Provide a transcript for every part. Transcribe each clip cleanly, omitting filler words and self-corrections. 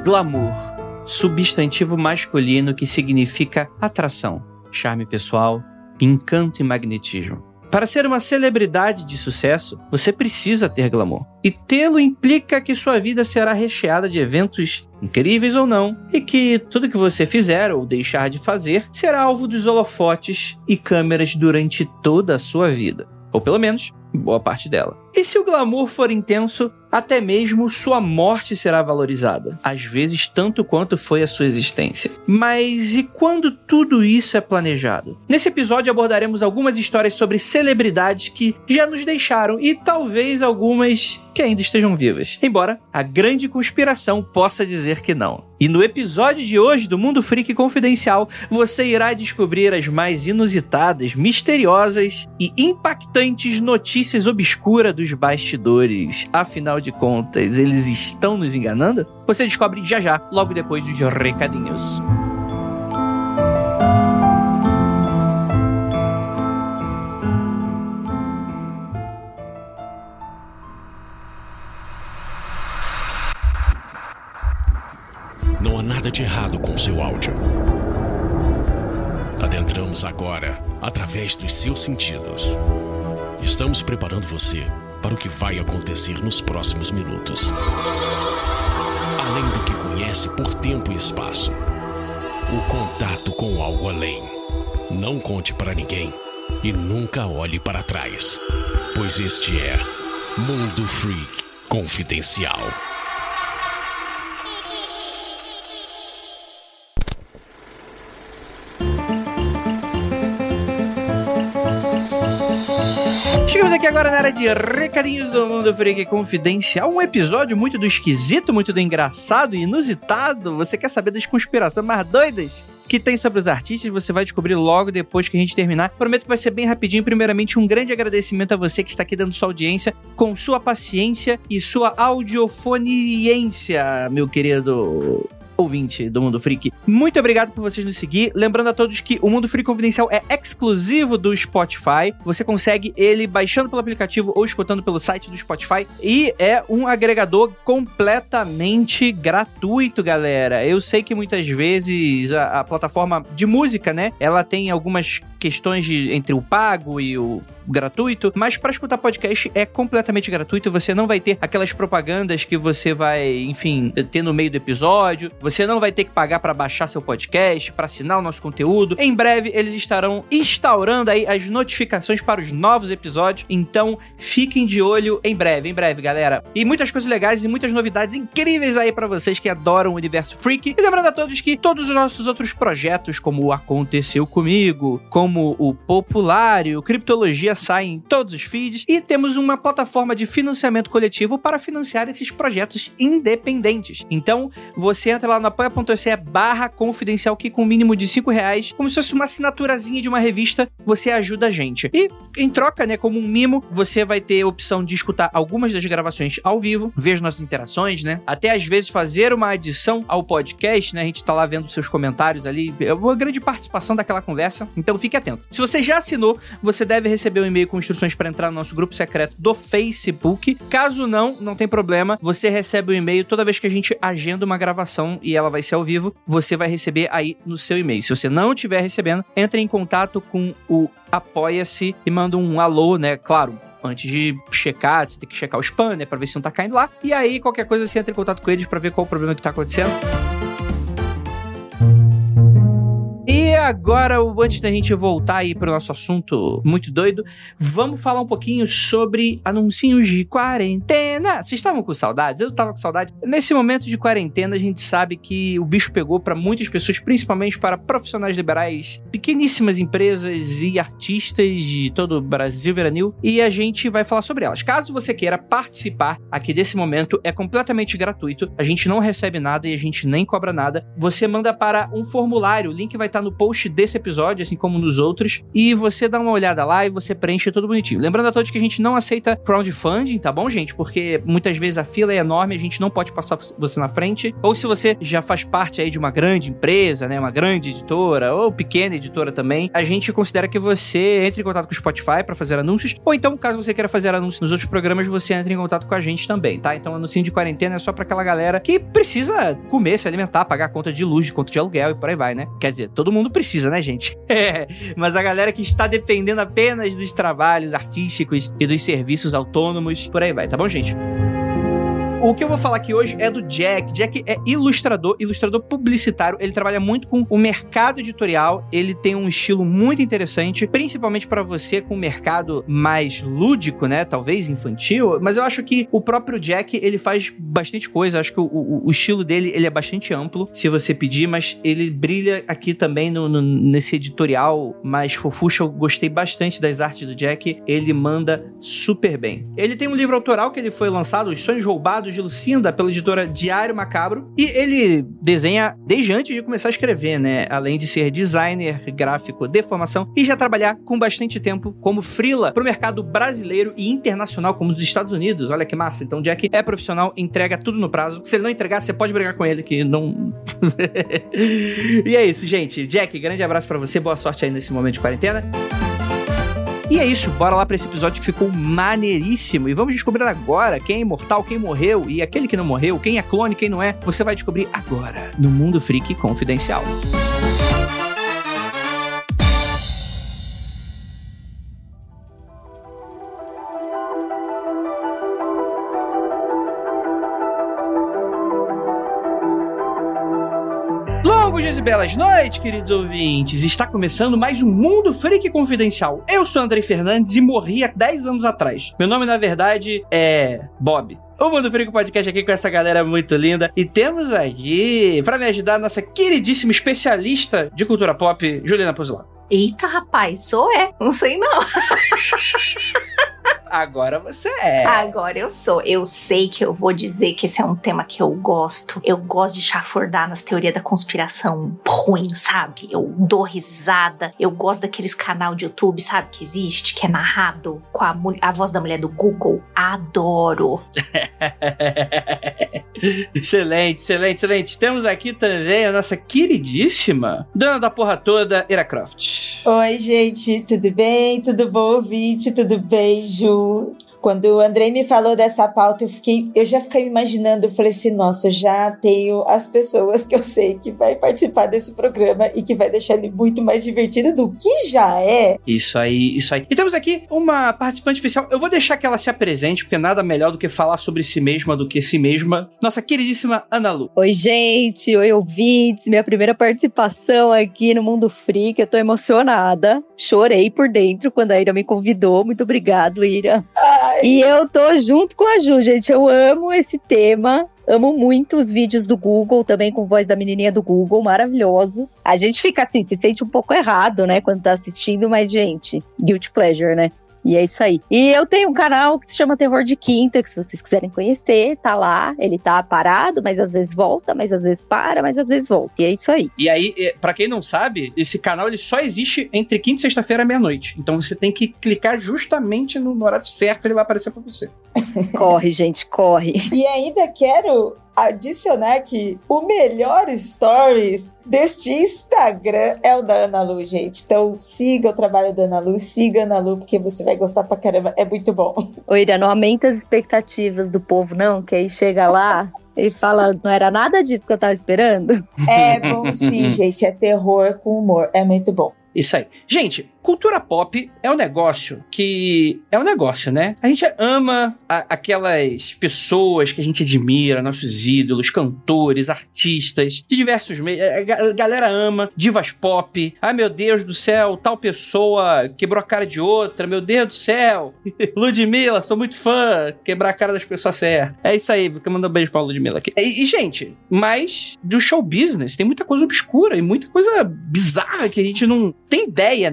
Glamour, substantivo masculino que significa atração, charme pessoal, encanto e magnetismo. Para ser uma celebridade de sucesso, você precisa ter glamour. E tê-lo implica que sua vida será recheada de eventos incríveis ou não, e que tudo que você fizer ou deixar de fazer será alvo dos holofotes e câmeras durante toda a sua vida. Ou pelo menos, boa parte dela. E se o glamour for intenso, até mesmo sua morte será valorizada. Às vezes tanto quanto foi a sua existência. Mas e quando tudo isso é planejado? Nesse episódio abordaremos algumas histórias sobre celebridades que já nos deixaram e talvez algumas que ainda estejam vivas. Embora a grande conspiração possa dizer que não. E no episódio de hoje do Mundo Freak Confidencial, você irá descobrir as mais inusitadas, misteriosas e impactantes notícias obscuras dos bastidores. Afinal de contas, eles estão nos enganando? Você descobre já, logo depois dos recadinhos. Não há nada de errado com seu áudio. Adentramos agora através dos seus sentidos. Estamos preparando você para o que vai acontecer nos próximos minutos. Além do que conhece por tempo e espaço, o contato com algo além. Não conte para ninguém e nunca olhe para trás, pois este é Mundo Freak Confidencial. Chegamos aqui agora na área de recadinhos do Mundo Freak Confidencial, um episódio muito do esquisito, muito do engraçado e inusitado. Você quer saber das conspirações mais doidas que tem sobre os artistas? Você vai descobrir logo depois que a gente terminar. Prometo que vai ser bem rapidinho. Primeiramente, um grande agradecimento a você que está aqui dando sua audiência, com sua paciência e sua audiofoniência, meu querido ouvinte do Mundo Freak. Muito obrigado por vocês nos seguir. Lembrando a todos que o Mundo Freak Confidencial é exclusivo do Spotify. Você consegue ele baixando pelo aplicativo ou escutando pelo site do Spotify. E é um agregador completamente gratuito, galera. Eu sei que muitas vezes a plataforma de música, né, ela tem algumas questões entre o pago e o gratuito, mas para escutar podcast é completamente gratuito. Você não vai ter aquelas propagandas que você vai, enfim, ter no meio do episódio. Você não vai ter que pagar para baixar seu podcast, para assinar o nosso conteúdo. Em breve, eles estarão instaurando aí as notificações para os novos episódios. Então, fiquem de olho em breve, galera. E muitas coisas legais e muitas novidades incríveis aí para vocês que adoram o universo freak. E lembrando a todos que todos os nossos outros projetos, como o Aconteceu Comigo, como o Populário, Criptologia, saem em todos os feeds. E temos uma plataforma de financiamento coletivo para financiar esses projetos independentes. Então, você entra lá no apoia.se/confidencial, que com o mínimo de R$5, como se fosse uma assinaturazinha de uma revista, você ajuda a gente. E, em troca, né, como um mimo, você vai ter a opção de escutar algumas das gravações ao vivo, ver as nossas interações, né, até às vezes fazer uma adição ao podcast, né, a gente tá lá vendo seus comentários ali, é uma grande participação daquela conversa, então fique atento. Se você já assinou, você deve receber um e-mail com instruções para entrar no nosso grupo secreto do Facebook. Caso não tem problema, você recebe o e-mail toda vez que a gente agenda uma gravação e ela vai ser ao vivo, você vai receber aí no seu e-mail. Se você não estiver recebendo, entre em contato com o Apoia-se e manda um alô, né? Claro, antes de checar, você tem que checar o spam, né? Pra ver se não tá caindo lá. E aí, qualquer coisa, você entra em contato com eles pra ver qual o problema que tá acontecendo. E agora, antes da gente voltar aí pro nosso assunto muito doido, vamos falar um pouquinho sobre anuncinhos de quarentena. Vocês estavam com saudades? Eu tava com saudade. Nesse momento de quarentena, a gente sabe que o bicho pegou para muitas pessoas, principalmente para profissionais liberais, pequeníssimas empresas e artistas de todo o Brasil veranil, e a gente vai falar sobre elas. Caso você queira participar aqui desse momento, é completamente gratuito, a gente não recebe nada e a gente nem cobra nada. Você manda para um formulário, o link vai estar no post post desse episódio, assim como nos outros, e você dá uma olhada lá e você preenche tudo bonitinho. Lembrando a todos que a gente não aceita crowdfunding, tá bom, gente? Porque muitas vezes a fila é enorme, a gente não pode passar você na frente. Ou se você já faz parte aí de uma grande empresa, né, uma grande editora, ou pequena editora também, a gente considera que você entre em contato com o Spotify pra fazer anúncios, ou então, caso você queira fazer anúncios nos outros programas, você entra em contato com a gente também, tá? Então, anúncio de quarentena é só pra aquela galera que precisa comer, se alimentar, pagar a conta de luz, conta de aluguel e por aí vai, né? Quer dizer, todo mundo precisa, né, gente? Mas a galera que está dependendo apenas dos trabalhos artísticos e dos serviços autônomos, por aí vai, tá bom, gente? O que eu vou falar aqui hoje é do Jack. Jack é ilustrador publicitário. Ele trabalha muito com o mercado editorial. Ele tem um estilo muito interessante, principalmente para você com o mercado mais lúdico, né? Talvez infantil. Mas eu acho que o próprio Jack, ele faz bastante coisa. Eu acho que o estilo dele, ele é bastante amplo, se você pedir, mas ele brilha aqui também nesse editorial mais fofucha. Eu gostei bastante das artes do Jack. Ele manda super bem. Ele tem um livro autoral que ele foi lançado, Os Sonhos Roubados de Lucinda, pela editora Diário Macabro, e ele desenha desde antes de começar a escrever, né? Além de ser designer gráfico de formação e já trabalhar com bastante tempo como freela pro mercado brasileiro e internacional, como dos Estados Unidos. Olha que massa. Então, Jack é profissional, entrega tudo no prazo. Se ele não entregar, você pode brigar com ele, que não... E é isso, gente. Jack, grande abraço pra você, boa sorte aí nesse momento de quarentena. E é isso, bora lá pra esse episódio que ficou maneiríssimo. E vamos descobrir agora quem é imortal, quem morreu, e aquele que não morreu, quem é clone, quem não é. Você vai descobrir agora, no Mundo Freak Confidencial. Longos dias e belas noites, queridos ouvintes. Está começando mais um Mundo Freak Confidencial. Eu sou Andrei Fernandes e morri há 10 anos atrás. Meu nome, na verdade, é Bob. O Mundo Freak Podcast aqui com essa galera muito linda. E temos aqui, pra me ajudar, a nossa queridíssima especialista de cultura pop, Juliana Pozolato. Eita, rapaz, sou não sei não. Agora você é. Agora eu sou. Eu sei que eu vou dizer que esse é um tema que eu gosto. Eu gosto de chafurdar nas teorias da conspiração ruim, sabe? Eu dou risada. Eu gosto daqueles canal de YouTube, sabe? Que existe, que é narrado com a voz da mulher do Google. Adoro. Excelente, excelente, excelente. Temos aqui também a nossa queridíssima dona da porra toda, Ira Croft. Oi, gente, tudo bem? Tudo bom, ouvinte? Tudo bem, Ju? Quando o Andrei me falou dessa pauta, eu já fiquei imaginando, eu falei assim, nossa, eu já tenho as pessoas que eu sei que vai participar desse programa e que vai deixar ele muito mais divertido do que já é. Isso aí, isso aí. E temos aqui uma participante especial, eu vou deixar que ela se apresente, porque nada melhor do que falar sobre si mesma do que si mesma. Nossa queridíssima Ana Lu. Oi, gente, oi, ouvintes, minha primeira participação aqui no Mundo Freak, eu tô emocionada, chorei por dentro quando a Ira me convidou, muito obrigado, Ira. E eu tô junto com a Ju, gente, eu amo esse tema, amo muito os vídeos do Google, também com voz da menininha do Google, maravilhosos. A gente fica assim, se sente um pouco errado, né, quando tá assistindo, mas, gente, guilty pleasure, né? E é isso aí. E eu tenho um canal que se chama Terror de Quinta, que se vocês quiserem conhecer, tá lá. Ele tá parado, mas às vezes volta, mas às vezes para, mas às vezes volta. E é isso aí. E aí, pra quem não sabe, esse canal ele só existe entre quinta e sexta-feira à meia-noite. Então você tem que clicar justamente no horário certo, ele vai aparecer pra você. Corre, gente, corre. E ainda quero adicionar que o melhor stories deste Instagram é o da Ana Lu, gente. Então siga o trabalho da Ana Lu, siga a Ana Lu, porque você vai gostar pra caramba, é muito bom. Oi, Ira, não aumenta as expectativas do povo, não, que aí chega lá e fala, não era nada disso que eu tava esperando. É bom sim, gente, é terror com humor, é muito bom. Isso aí. Gente, cultura pop é um negócio que... É um negócio, né? A gente ama aquelas pessoas que a gente admira, nossos ídolos, cantores, artistas, de diversos meios. A galera ama divas pop. Ai, meu Deus do céu, tal pessoa quebrou a cara de outra. Meu Deus do céu. Ludmilla, sou muito fã. Quebrar a cara das pessoas certas. É isso aí, vou mandar um beijo pra Ludmilla aqui. E, gente, mas do show business tem muita coisa obscura e muita coisa bizarra que a gente não tem ideia, né? E a gente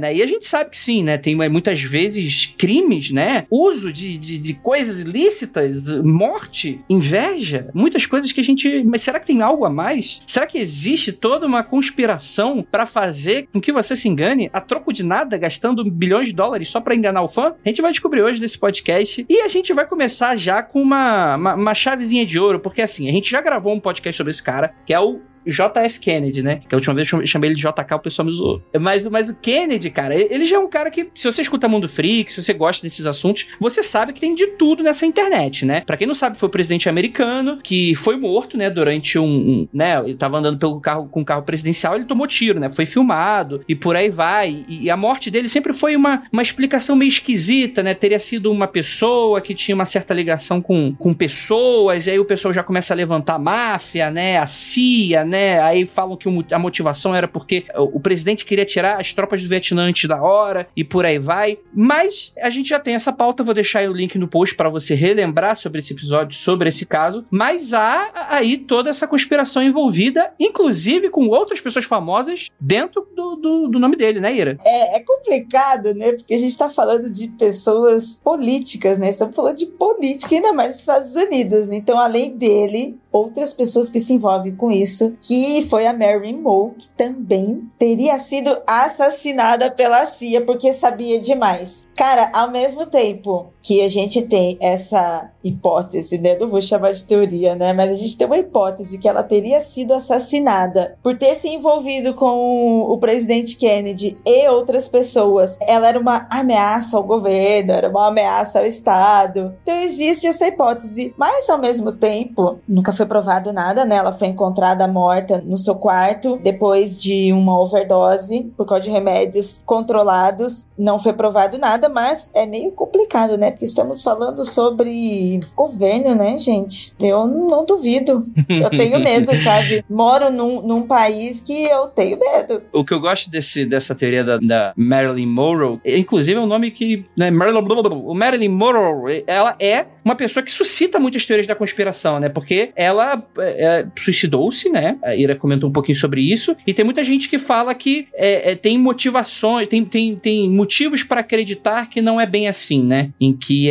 gente sabe que sim, né? Tem muitas vezes crimes, né? Uso de coisas ilícitas, morte, inveja, muitas coisas que a gente... Mas será que tem algo a mais? Será que existe toda uma conspiração pra fazer com que você se engane a troco de nada, gastando bilhões de dólares só pra enganar o fã? A gente vai descobrir hoje nesse podcast e a gente vai começar já com uma chavezinha de ouro, porque assim, a gente já gravou um podcast sobre esse cara, que é o JF Kennedy, né? Que a última vez eu chamei ele de JK, o pessoal me zoou. Mas o Kennedy, cara, ele já é um cara que, se você escuta Mundo Freak, se você gosta desses assuntos, você sabe que tem de tudo nessa internet, né? Pra quem não sabe, foi o presidente americano que foi morto, né? Durante né? Ele tava andando com o carro presidencial, ele tomou tiro, né? Foi filmado e por aí vai. E a morte dele sempre foi uma explicação meio esquisita, né? Teria sido uma pessoa que tinha uma certa ligação com pessoas, e aí o pessoal já começa a levantar a máfia, né? A CIA, né? Aí falam que a motivação era porque o presidente queria tirar as tropas do Vietnã antes da hora e por aí vai. Mas a gente já tem essa pauta, vou deixar aí o link no post para você relembrar sobre esse episódio, sobre esse caso. Mas há aí toda essa conspiração envolvida, inclusive com outras pessoas famosas dentro do nome dele, né, Ira? É complicado, né? Porque a gente tá falando de pessoas políticas, né? Estamos falando de política, ainda mais nos Estados Unidos. Né? Então, além dele, outras pessoas que se envolvem com isso, que foi a Marilyn Monroe, que também teria sido assassinada pela CIA porque sabia demais. Cara, ao mesmo tempo que a gente tem essa hipótese, né? Não vou chamar de teoria, né? Mas a gente tem uma hipótese que ela teria sido assassinada por ter se envolvido com o presidente Kennedy e outras pessoas. Ela era uma ameaça ao governo, era uma ameaça ao Estado. Então existe essa hipótese. Mas, ao mesmo tempo, nunca foi provado nada, né? Ela foi encontrada morta no seu quarto depois de uma overdose por causa de remédios controlados. Não foi provado nada, mas é meio complicado, né? Porque estamos falando sobre governo, né, gente? Eu não duvido. Eu tenho medo, sabe? Moro num país que eu tenho medo. O que eu gosto dessa teoria da Marilyn Monroe, inclusive é um nome que... Né, Marilyn Monroe, ela é uma pessoa que suscita muitas teorias da conspiração, né? Porque ela suicidou-se, né? A Ira comentou um pouquinho sobre isso. E tem muita gente que fala que tem motivações, tem motivos para acreditar que não é bem assim, né? Em que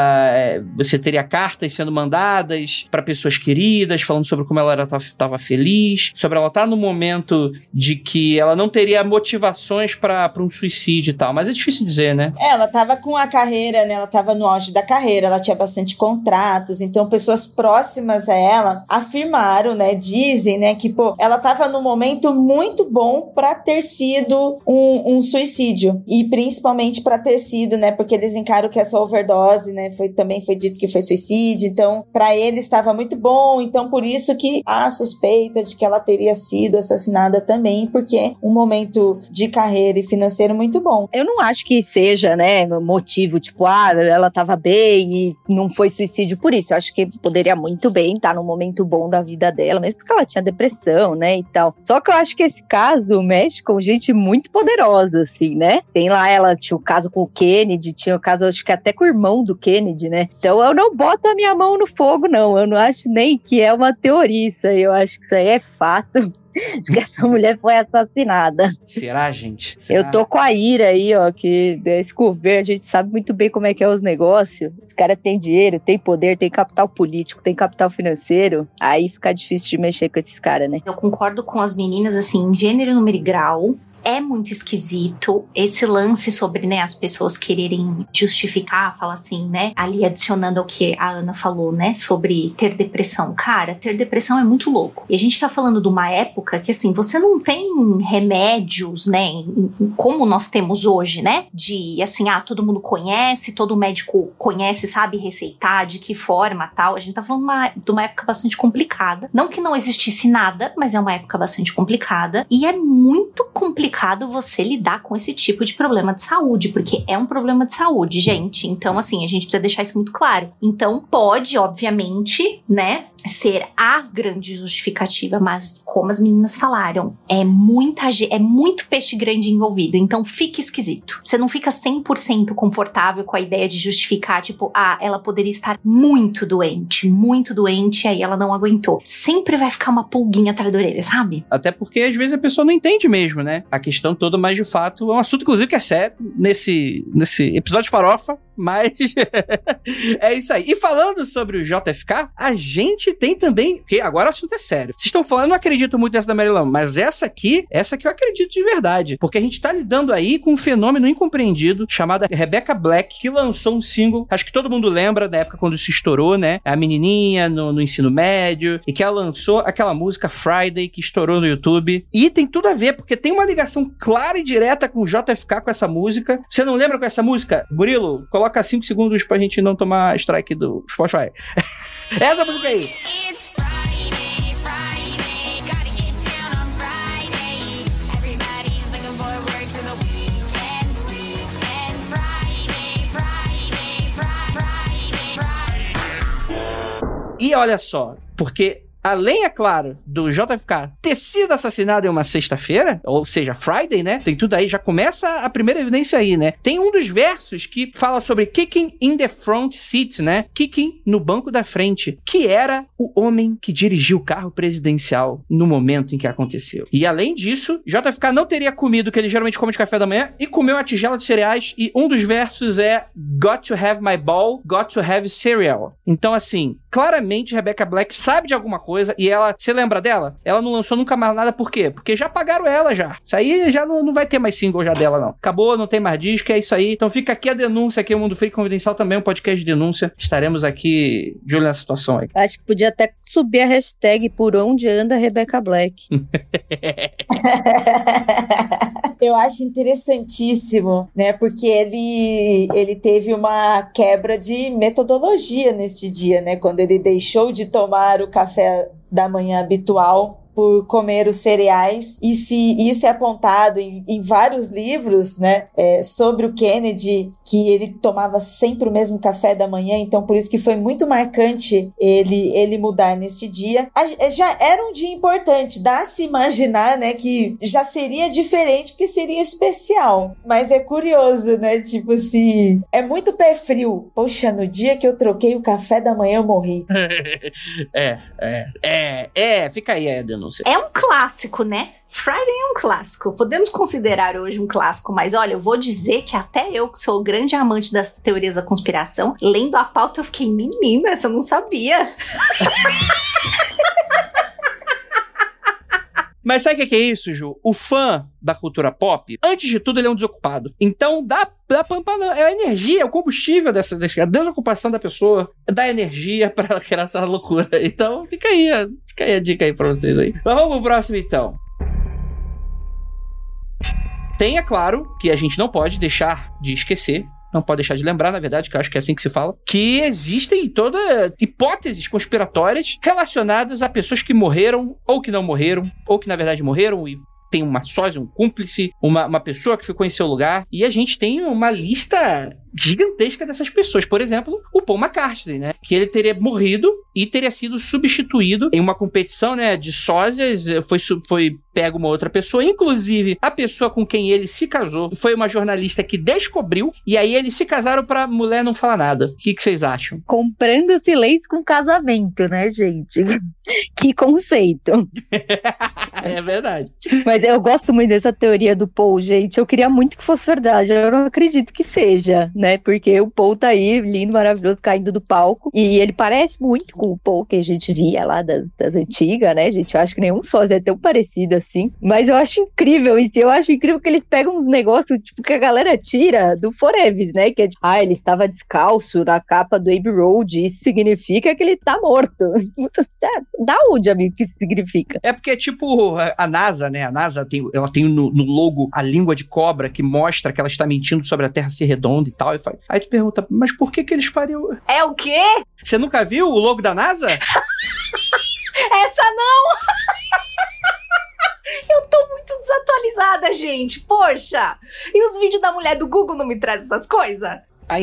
você teria cartas sendo mandadas para pessoas queridas, falando sobre como ela estava feliz, sobre ela estar no momento de que ela não teria motivações para um suicídio e tal. Mas é difícil dizer, né? Ela estava com a carreira, né? Ela estava no auge da carreira, ela tinha bastante contratos, então pessoas próximas a ela afirmaram, né? Dizem, né? Que, ela estava num momento muito bom para ter sido um suicídio. E principalmente para ter sido, né? Porque eles encaram que essa overdose, né? Também foi dito que foi suicídio. Então, para eles estava muito bom. Então, por isso que há suspeita de que ela teria sido assassinada também, porque um momento de carreira e financeiro muito bom. Eu não acho que seja, né? Motivo, tipo, ela estava bem e não foi suicídio por isso. Eu acho que poderia muito bem estar num momento bom da vida dela, mesmo porque ela tinha depressão, né, e tal. Só que eu acho que esse caso mexe com gente muito poderosa, assim, né? Tem lá, ela tinha o caso com o Kennedy, tinha o caso, acho que até com o irmão do Kennedy, né? Então eu não boto a minha mão no fogo, não. Eu não acho nem que é uma teoria isso aí. Eu acho que isso aí é fato. De que essa mulher foi assassinada. Será, gente? Será? Eu tô com a Ira aí, ó, que esse governo, a gente sabe muito bem como é que é os negócios. Os caras têm dinheiro, têm poder, têm capital político, têm capital financeiro. Aí fica difícil de mexer com esses caras, né? Eu concordo com as meninas, assim, em gênero, número e grau. É muito esquisito esse lance sobre, né, as pessoas quererem justificar, falar assim, né, ali adicionando ao que a Ana falou, né, sobre ter depressão. Cara, ter depressão é muito louco. E a gente tá falando de uma época que, assim, você não tem remédios, né, como nós temos hoje, né, de, assim, todo mundo conhece, todo médico conhece, sabe receitar, de que forma, tal. A gente tá falando de uma época bastante complicada. Não que não existisse nada, mas é uma época bastante complicada. E é muito complicado você lidar com esse tipo de problema de saúde, porque é um problema de saúde, gente. Então, assim, a gente precisa deixar isso muito claro. Então, pode, obviamente, né, ser a grande justificativa, mas como as meninas falaram, é muito peixe grande envolvido, então fica esquisito. Você não fica 100% confortável com a ideia de justificar, tipo, ela poderia estar muito doente, aí ela não aguentou. Sempre vai ficar uma pulguinha atrás da orelha, sabe? Até porque às vezes a pessoa não entende mesmo, né? A questão toda, mas de fato é um assunto, inclusive, que é sério nesse episódio farofa, mas é isso aí. E falando sobre o JFK, a gente tem também, porque agora o assunto é sério. Vocês estão falando, eu não acredito muito nessa da Marilyn, mas essa aqui eu acredito de verdade, porque a gente tá lidando aí com um fenômeno incompreendido chamado Rebecca Black, que lançou um single, acho que todo mundo lembra da época quando isso estourou, né? A menininha no ensino médio, e que ela lançou aquela música Friday, que estourou no YouTube, e tem tudo a ver, porque tem uma ligação clara e direta com o JFK com essa música. Você não lembra com essa música? Murilo, coloca 5 segundos pra gente não tomar strike do Spotify. Essa música aí. E olha só, porque além, é claro, do JFK ter sido assassinado em uma sexta-feira, ou seja, Friday, né? Tem tudo aí, já começa a primeira evidência aí, né? Tem um dos versos que fala sobre kicking in the front seat, né? Kicking no banco da frente, que era o homem que dirigiu o carro presidencial no momento em que aconteceu. E além disso, JFK não teria comido o que ele geralmente come de café da manhã e comeu uma tigela de cereais, e um dos versos é Got to have my ball, got to have cereal. Então, assim, claramente Rebecca Black sabe de alguma coisa, e ela, você lembra dela? Ela não lançou nunca mais nada, por quê? Porque já pagaram ela já. Isso aí já não vai ter mais single já dela, não. Acabou, não tem mais disco, é isso aí. Então fica aqui a denúncia, aqui o Mundo Freak Confidencial também, um podcast de denúncia. Estaremos aqui de olho nessa situação aí. Acho que podia até subir a hashtag por onde anda Rebecca Black. Eu acho interessantíssimo, né? Porque ele teve uma quebra de metodologia nesse dia, né? Quando ele deixou de tomar o café da manhã habitual por comer os cereais, e se isso é apontado em vários livros, né, sobre o Kennedy, que ele tomava sempre o mesmo café da manhã, então por isso que foi muito marcante ele mudar nesse dia. Já era um dia importante, dá-se imaginar, né, que já seria diferente, porque seria especial, mas é curioso, né, tipo assim, é muito pé frio. Poxa, no dia que eu troquei o café da manhã eu morri. Fica aí a denúncia. É um clássico, né? Friday é um clássico. Podemos considerar hoje um clássico, mas olha, eu vou dizer que até eu, que sou grande amante das teorias da conspiração, lendo a pauta eu fiquei, menina, essa eu não sabia. Mas sabe o que é isso, Ju? O fã da cultura pop, antes de tudo, ele é um desocupado. Então, dá pampa não. É a energia, é o combustível dessa desocupação da pessoa, dá energia pra ela criar essa loucura. Então, fica aí a dica aí pra vocês aí. Mas vamos pro próximo, então. Tem, é claro, que a gente não pode deixar de esquecer, não pode deixar de lembrar, na verdade, que eu acho que é assim que se fala, que existem todas hipóteses conspiratórias relacionadas a pessoas que morreram, ou que não morreram, ou que na verdade morreram e tem uma sósia, um cúmplice, uma pessoa que ficou em seu lugar, e a gente tem uma lista gigantesca dessas pessoas. Por exemplo, o Paul McCartney, né? Que ele teria morrido e teria sido substituído em uma competição, né, de sósias, foi pego uma outra pessoa, inclusive a pessoa com quem ele se casou foi uma jornalista que descobriu, e aí eles se casaram pra mulher não falar nada. O que vocês acham? Comprando silêncio com casamento, né, gente? Que conceito. É verdade. Mas eu gosto muito dessa teoria do Paul, gente. Eu queria muito que fosse verdade. Eu não acredito que seja, né? Porque o Paul tá aí, lindo, maravilhoso, caindo do palco. E ele parece muito com o Paul que a gente via lá das antigas, né, gente? Eu acho que nenhum sósia é tão parecido assim. Mas eu acho incrível isso. Eu acho incrível que eles pegam uns negócios, tipo, que a galera tira do Forever, né? Que é tipo, ele estava descalço na capa do Abbey Road. Isso significa que ele tá morto. Da onde, amigo, que isso significa? É porque, tipo, a NASA, né? A NASA ela tem no logo a língua de cobra que mostra que ela está mentindo sobre a Terra ser redonda e tal. Aí tu pergunta, mas por que eles fariam... É o quê? Você nunca viu o logo da NASA? Essa não! Eu tô muito desatualizada, gente. Poxa! E os vídeos da mulher do Google não me trazem essas coisas? São os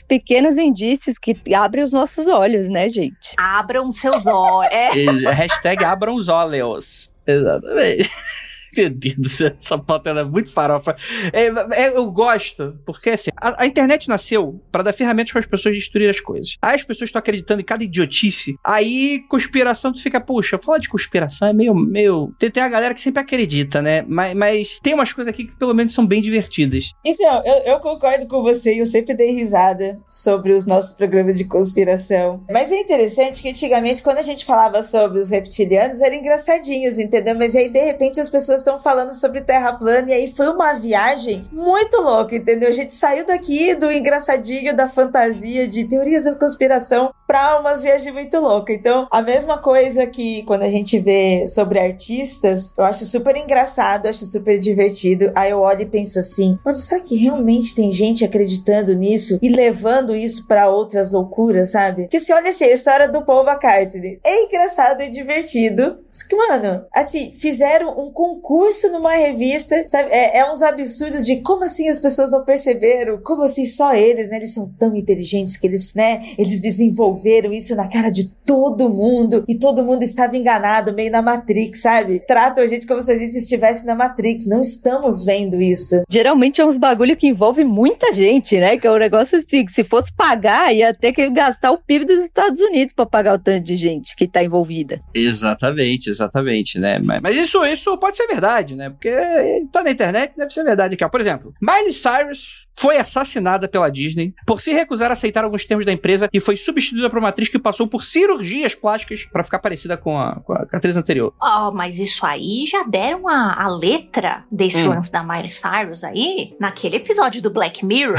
pequenos indícios que abrem os nossos olhos, né, gente? Abram seus olhos. Hashtag abram os olhos. Exatamente. Meu Deus do céu, essa pauta é muito farofa. Eu gosto, porque assim, a internet nasceu pra dar ferramentas para as pessoas destruir as coisas. Aí as pessoas estão acreditando em cada idiotice. Aí conspiração, tu fica, puxa, falar de conspiração é meio... Tem a galera que sempre acredita, né? Mas tem umas coisas aqui que pelo menos são bem divertidas. Então, eu concordo com você, eu sempre dei risada sobre os nossos programas de conspiração. Mas é interessante que antigamente, quando a gente falava sobre os reptilianos, eram engraçadinhos, entendeu? Mas aí, de repente, as pessoas estão falando sobre terra plana, e aí foi uma viagem muito louca, entendeu? A gente saiu daqui do engraçadinho, da fantasia, de teorias da conspiração, pra umas viagens muito loucas. Então, a mesma coisa que quando a gente vê sobre artistas, eu acho super engraçado, eu acho super divertido. Aí eu olho e penso assim, mano, será que realmente tem gente acreditando nisso e levando isso pra outras loucuras, sabe? Porque se olha assim, a história do Paul McCartney é engraçado e divertido. Só que, mano, assim, fizeram um concurso numa revista, sabe? É uns absurdos de como assim as pessoas não perceberam, como assim só eles, né? Eles são tão inteligentes que eles, né? Eles desenvolveram isso na cara de todo mundo e todo mundo estava enganado, meio na Matrix, sabe? Tratam a gente como se a gente estivesse na Matrix, não estamos vendo isso. Geralmente é uns bagulho que envolve muita gente, né? Que é um negócio assim, que se fosse pagar, ia ter que gastar o PIB dos Estados Unidos pra pagar o tanto de gente que tá envolvida. Exatamente, né? Mas isso pode ser verdade, né? Porque tá na internet, deve ser verdade aqui, ó. Por exemplo, Miley Cyrus foi assassinada pela Disney por se recusar a aceitar alguns termos da empresa e foi substituída por uma atriz que passou por cirurgias plásticas pra ficar parecida com a atriz anterior. Oh, mas isso aí já deram a letra desse lance da Miley Cyrus aí naquele episódio do Black Mirror.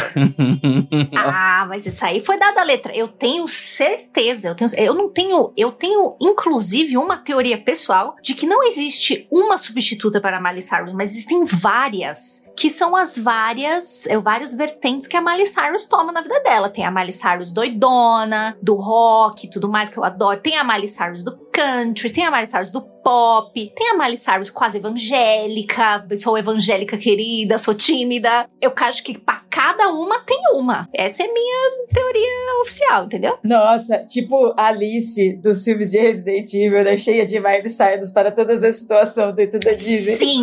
Mas isso aí foi dada a letra. Eu tenho certeza, eu tenho inclusive uma teoria pessoal de que não existe uma substituta para a Miley Cyrus, mas existem várias, que são as vários vertentes que a Miley Cyrus toma na vida dela. Tem a Miley Cyrus doidona, do rock e tudo mais, que eu adoro. Tem a Miley Cyrus do country, tem a Miley Cyrus do pop, tem a Miley Cyrus quase evangélica, sou evangélica querida, sou tímida. Eu acho que pra cada uma tem uma. Essa é minha teoria oficial, entendeu? Nossa, tipo a Alice dos filmes de Resident Evil, né? Cheia de Miley Cyrus para todas as situações dentro da Disney. Sim!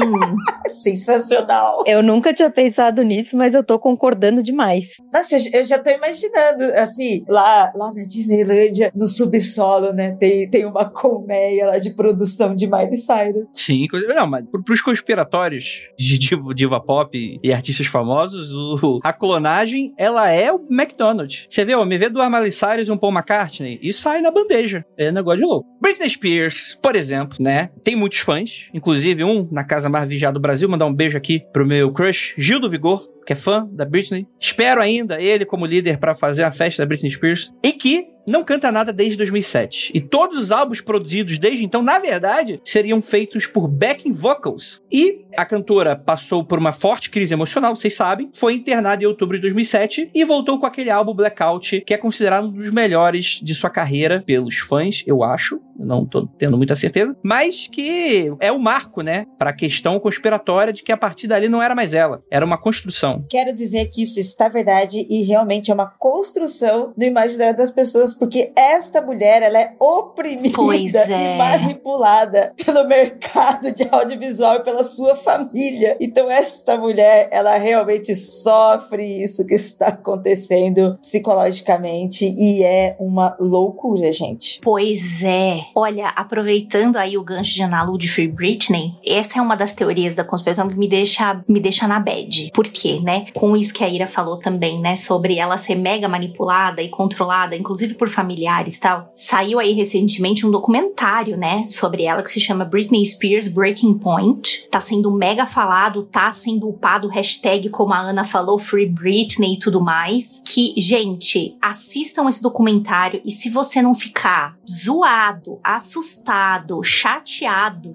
Sensacional! Eu nunca tinha pensado nisso, mas eu tô concordando demais. Nossa, eu já tô imaginando, assim, lá na Disneylândia, no subsolo, né? Tem uma colmeia lá de produção de Miley Cyrus. Sim, não, mas pros conspiratórios de diva pop e artistas famosos, a clonagem, ela é o McDonald's. Você vê, me vê duas Miley Cyrus e um Paul McCartney e sai na bandeja. É negócio de louco. Britney Spears, por exemplo, né? Tem muitos fãs, inclusive um na casa mais vigiada do Brasil. Mandar um beijo aqui pro meu crush, Gil do Vigor, que é fã da Britney. Espero ainda ele como líder pra fazer a festa da Britney Spears. E que não canta nada desde 2007. E todos os álbuns produzidos desde então, na verdade, seriam feitos por backing vocals. E a cantora passou por uma forte crise emocional, vocês sabem. Foi internada em outubro de 2007 e voltou com aquele álbum Blackout, que é considerado um dos melhores de sua carreira pelos fãs, eu acho. Não tô tendo muita certeza. Mas que é o marco, né? Pra questão conspiratória de que a partir dali não era mais ela. Era uma construção. Quero dizer que isso está verdade e realmente é uma construção do imaginário das pessoas, porque esta mulher, ela é oprimida e manipulada pelo mercado de audiovisual e pela sua família. Então esta mulher, ela realmente sofre isso que está acontecendo psicologicamente e é uma loucura, gente. Pois é. Olha, aproveitando aí o gancho de Ana Lu de Free Britney, essa é uma das teorias da conspiração que me deixa na bad. Por quê, né? Com isso que a Ira falou também, né? Sobre ela ser mega manipulada e controlada, inclusive por familiares e tal. Saiu aí recentemente um documentário, né? Sobre ela que se chama Britney Spears Breaking Point. Tá sendo mega falado, tá sendo upado hashtag, como a Ana falou, Free Britney e tudo mais. Que, gente, assistam esse documentário e se você não ficar zoado, assustado, chateado,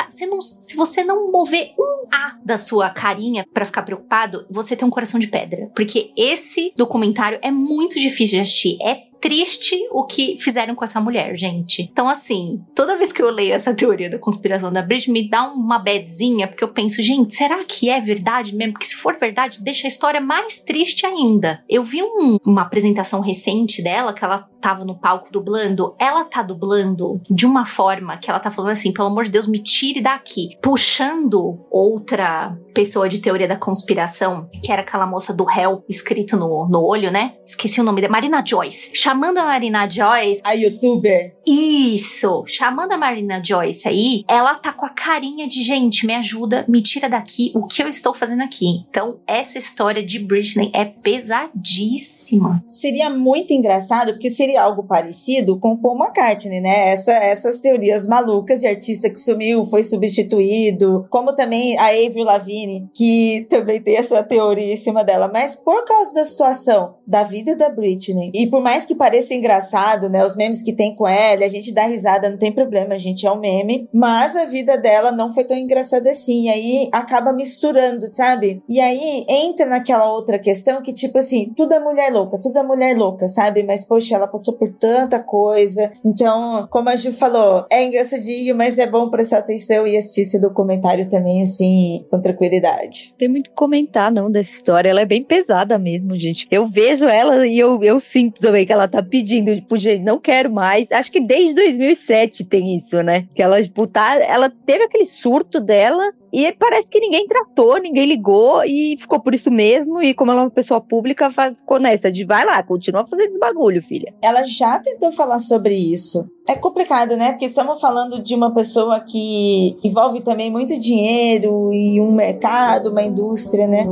se você não mover um A da sua carinha pra ficar preocupado, você tem um coração de pedra. Porque esse documentário é muito difícil de assistir. É triste o que fizeram com essa mulher, gente. Então, assim, toda vez que eu leio essa teoria da conspiração da Britney, me dá uma badzinha, porque eu penso, gente, será que é verdade mesmo? Porque se for verdade, deixa a história mais triste ainda. Eu vi uma apresentação recente dela, que ela tava no palco dublando. Ela tá dublando de uma forma que ela tá falando assim, pelo amor de Deus, me tire daqui. Puxando outra pessoa de teoria da conspiração, que era aquela moça do réu escrito no olho, né? Esqueci o nome dela. Marina Joyce. Chamando a Marina Joyce... A youtuber. Isso! Chamando a Marina Joyce aí, ela tá com a carinha de, gente, me ajuda, me tira daqui, o que eu estou fazendo aqui? Então, essa história de Britney é pesadíssima. Seria muito engraçado, porque seria algo parecido com Paul McCartney, né? Essas teorias malucas de artista que sumiu, foi substituído, como também a Avril Lavigne, que também tem essa teoria em cima dela, mas por causa da situação da vida da Britney, e por mais que pareça engraçado, né, os memes que tem com ela, a gente dá risada, não tem problema, a gente é um meme, mas a vida dela não foi tão engraçada assim, e aí acaba misturando, sabe? E aí entra naquela outra questão que, tipo assim, tudo é mulher louca, sabe? Mas, poxa, ela passou por tanta coisa, então, como a Ju falou, é engraçadinho, mas é bom prestar atenção e assistir esse documentário também, assim, com tranquilidade. Tem muito que comentar, não, dessa história, ela é bem pesada mesmo, gente. Eu vejo ela e eu sinto também que ela tá pedindo, tipo, gente, não quero mais. Acho que desde 2007 tem isso, né? Que ela, tipo, ela teve aquele surto dela e parece que ninguém tratou, ninguém ligou e ficou por isso mesmo. E como ela é uma pessoa pública, ficou nessa de vai lá, continua fazendo desbagulho, filha. Ela já tentou falar sobre isso. É complicado, né? Porque estamos falando de uma pessoa que envolve também muito dinheiro e um mercado, uma indústria, né?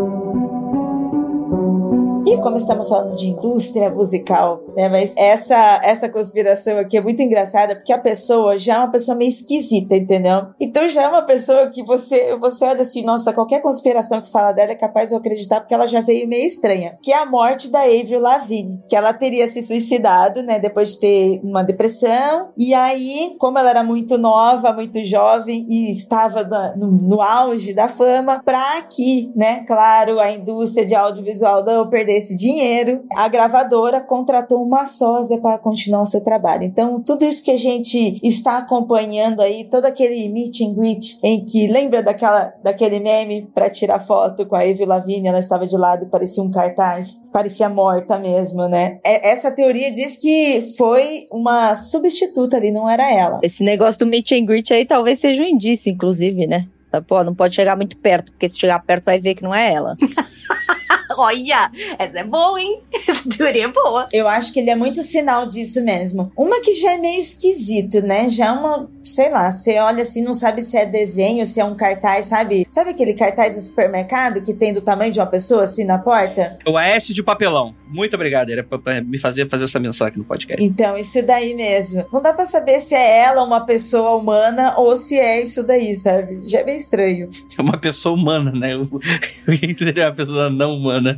E como estamos falando de indústria musical, né? Mas essa conspiração aqui é muito engraçada, porque a pessoa já é uma pessoa meio esquisita, entendeu? Então já é uma pessoa que você olha assim, nossa, qualquer conspiração que fala dela é capaz de eu acreditar, porque ela já veio meio estranha. Que é a morte da Avril Lavigne, que ela teria se suicidado, né? Depois de ter uma depressão. E aí, como ela era muito nova, muito jovem e estava no auge da fama, pra que, né? Claro, a indústria de audiovisual não perdesse esse dinheiro, a gravadora contratou uma sósia para continuar o seu trabalho. Então, tudo isso que a gente está acompanhando aí, todo aquele meet and greet, em que lembra daquele meme para tirar foto com a Avril Lavigne, ela estava de lado, parecia um cartaz, parecia morta mesmo, né? Essa teoria diz que foi uma substituta ali, não era ela. Esse negócio do meet and greet aí talvez seja um indício, inclusive, né? Pô, não pode chegar muito perto, porque se chegar perto vai ver que não é ela. Olha, essa é boa, hein? Essa teoria é boa. Eu acho que ele é muito sinal disso mesmo. Uma que já é meio esquisito, né? Já uma, sei lá, você olha assim, não sabe se é desenho, se é um cartaz, sabe? Sabe aquele cartaz do supermercado que tem do tamanho de uma pessoa assim na porta? O AS de papelão. Muito obrigado, era pra me fazer essa menção aqui no podcast. Então, isso daí mesmo. Não dá pra saber se é ela uma pessoa humana ou se é isso daí, sabe? Já é meio estranho. É uma pessoa humana, né? O que seria uma pessoa não humana?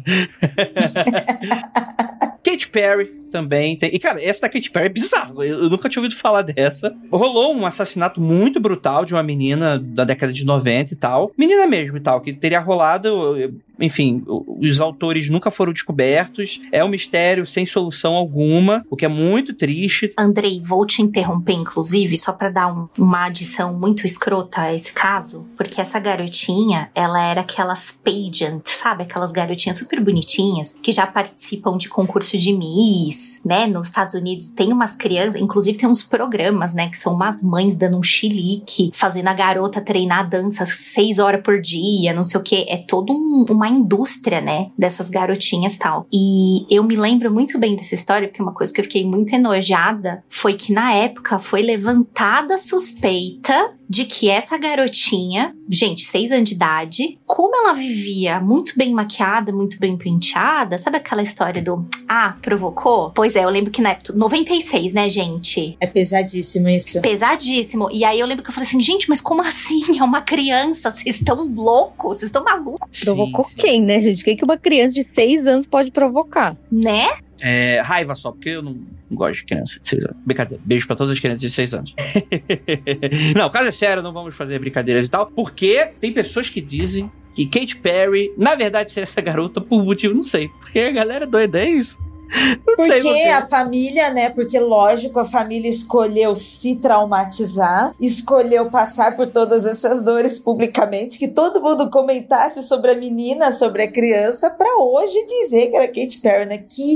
Katy Perry também tem. E, cara, essa da Katy Perry é bizarro. Eu nunca tinha ouvido falar dessa. Rolou um assassinato muito brutal de uma menina da década de 90 e tal. Menina mesmo e tal, que teria rolado. Enfim, os autores nunca foram descobertos. É um mistério sem solução alguma, o que é muito triste. Andrei, vou te interromper, inclusive, só pra dar uma adição muito escrota a esse caso, porque essa garotinha, ela era aquelas pageant, sabe? Aquelas garotinhas super bonitinhas, que já participam de concursos de Miss, né? Nos Estados Unidos tem umas crianças, inclusive tem uns programas, né? Que são umas mães dando um chilique, fazendo a garota treinar dança 6 horas por dia, não sei o que. É todo uma indústria, né, dessas garotinhas e tal. E eu me lembro muito bem dessa história, porque uma coisa que eu fiquei muito enojada foi que na época foi levantada a suspeita de que essa garotinha, gente, 6 anos de idade, como ela vivia muito bem maquiada, muito bem penteada, sabe aquela história do, provocou? Pois é, eu lembro que na época, 96, né, gente? É pesadíssimo isso. Pesadíssimo. E aí eu lembro que eu falei assim, gente, mas como assim? É uma criança, vocês estão loucos, vocês estão malucos. Provocou quem, né, gente? Quem que uma criança de 6 anos pode provocar? Né? Raiva só, porque eu não gosto de criança de 6 anos. Brincadeira. Beijo pra todas as crianças de 6 anos. Não, o caso é sério, não vamos fazer brincadeiras e tal, porque tem pessoas que dizem que Katy Perry, na verdade, seria essa garota por motivo, não sei, porque a galera é doida, é isso. Porque a família, né? Porque, lógico, a família escolheu se traumatizar, escolheu passar por todas essas dores publicamente, que todo mundo comentasse sobre a menina, sobre a criança, pra hoje dizer que era Katy Perry, né? Que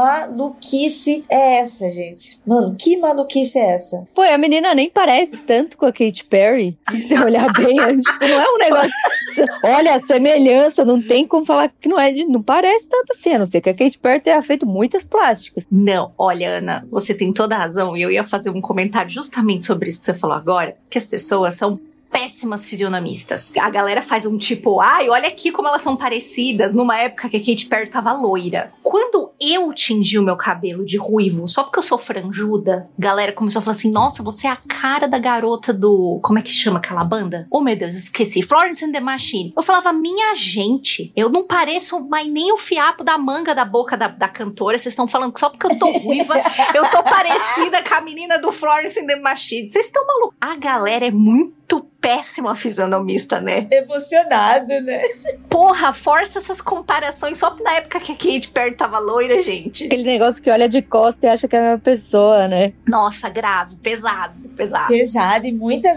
maluquice é essa, gente? Mano, que maluquice é essa? Pô, a menina nem parece tanto com a Katy Perry. Se você olhar bem, tipo, não é um negócio... Olha, a semelhança, não tem como falar que não parece tanto assim, a não ser que a Katy Perry tenha feito muitas plásticas. Não, olha, Ana, você tem toda a razão, e eu ia fazer um comentário justamente sobre isso que você falou agora, que as pessoas são péssimas fisionomistas. A galera faz um tipo, ai, olha aqui como elas são parecidas, numa época que a Katy Perry tava loira. Quando eu tingi o meu cabelo de ruivo, só porque eu sou franjuda, a galera começou a falar assim, nossa, você é a cara da garota do... Como é que chama aquela banda? Oh, meu Deus, esqueci. Florence and the Machine. Eu falava, minha gente, eu não pareço mais nem o fiapo da manga da boca da cantora. Vocês estão falando que só porque eu tô ruiva, eu tô parecida com a menina do Florence and the Machine. Vocês estão malucos? A galera é muito péssima fisionomista, né? Emocionado, né? Porra, força essas comparações só na época que a Katy Perry tava loira, gente. Aquele negócio que olha de costa e acha que é a mesma pessoa, né? Nossa, grave, pesado. Pesado e muita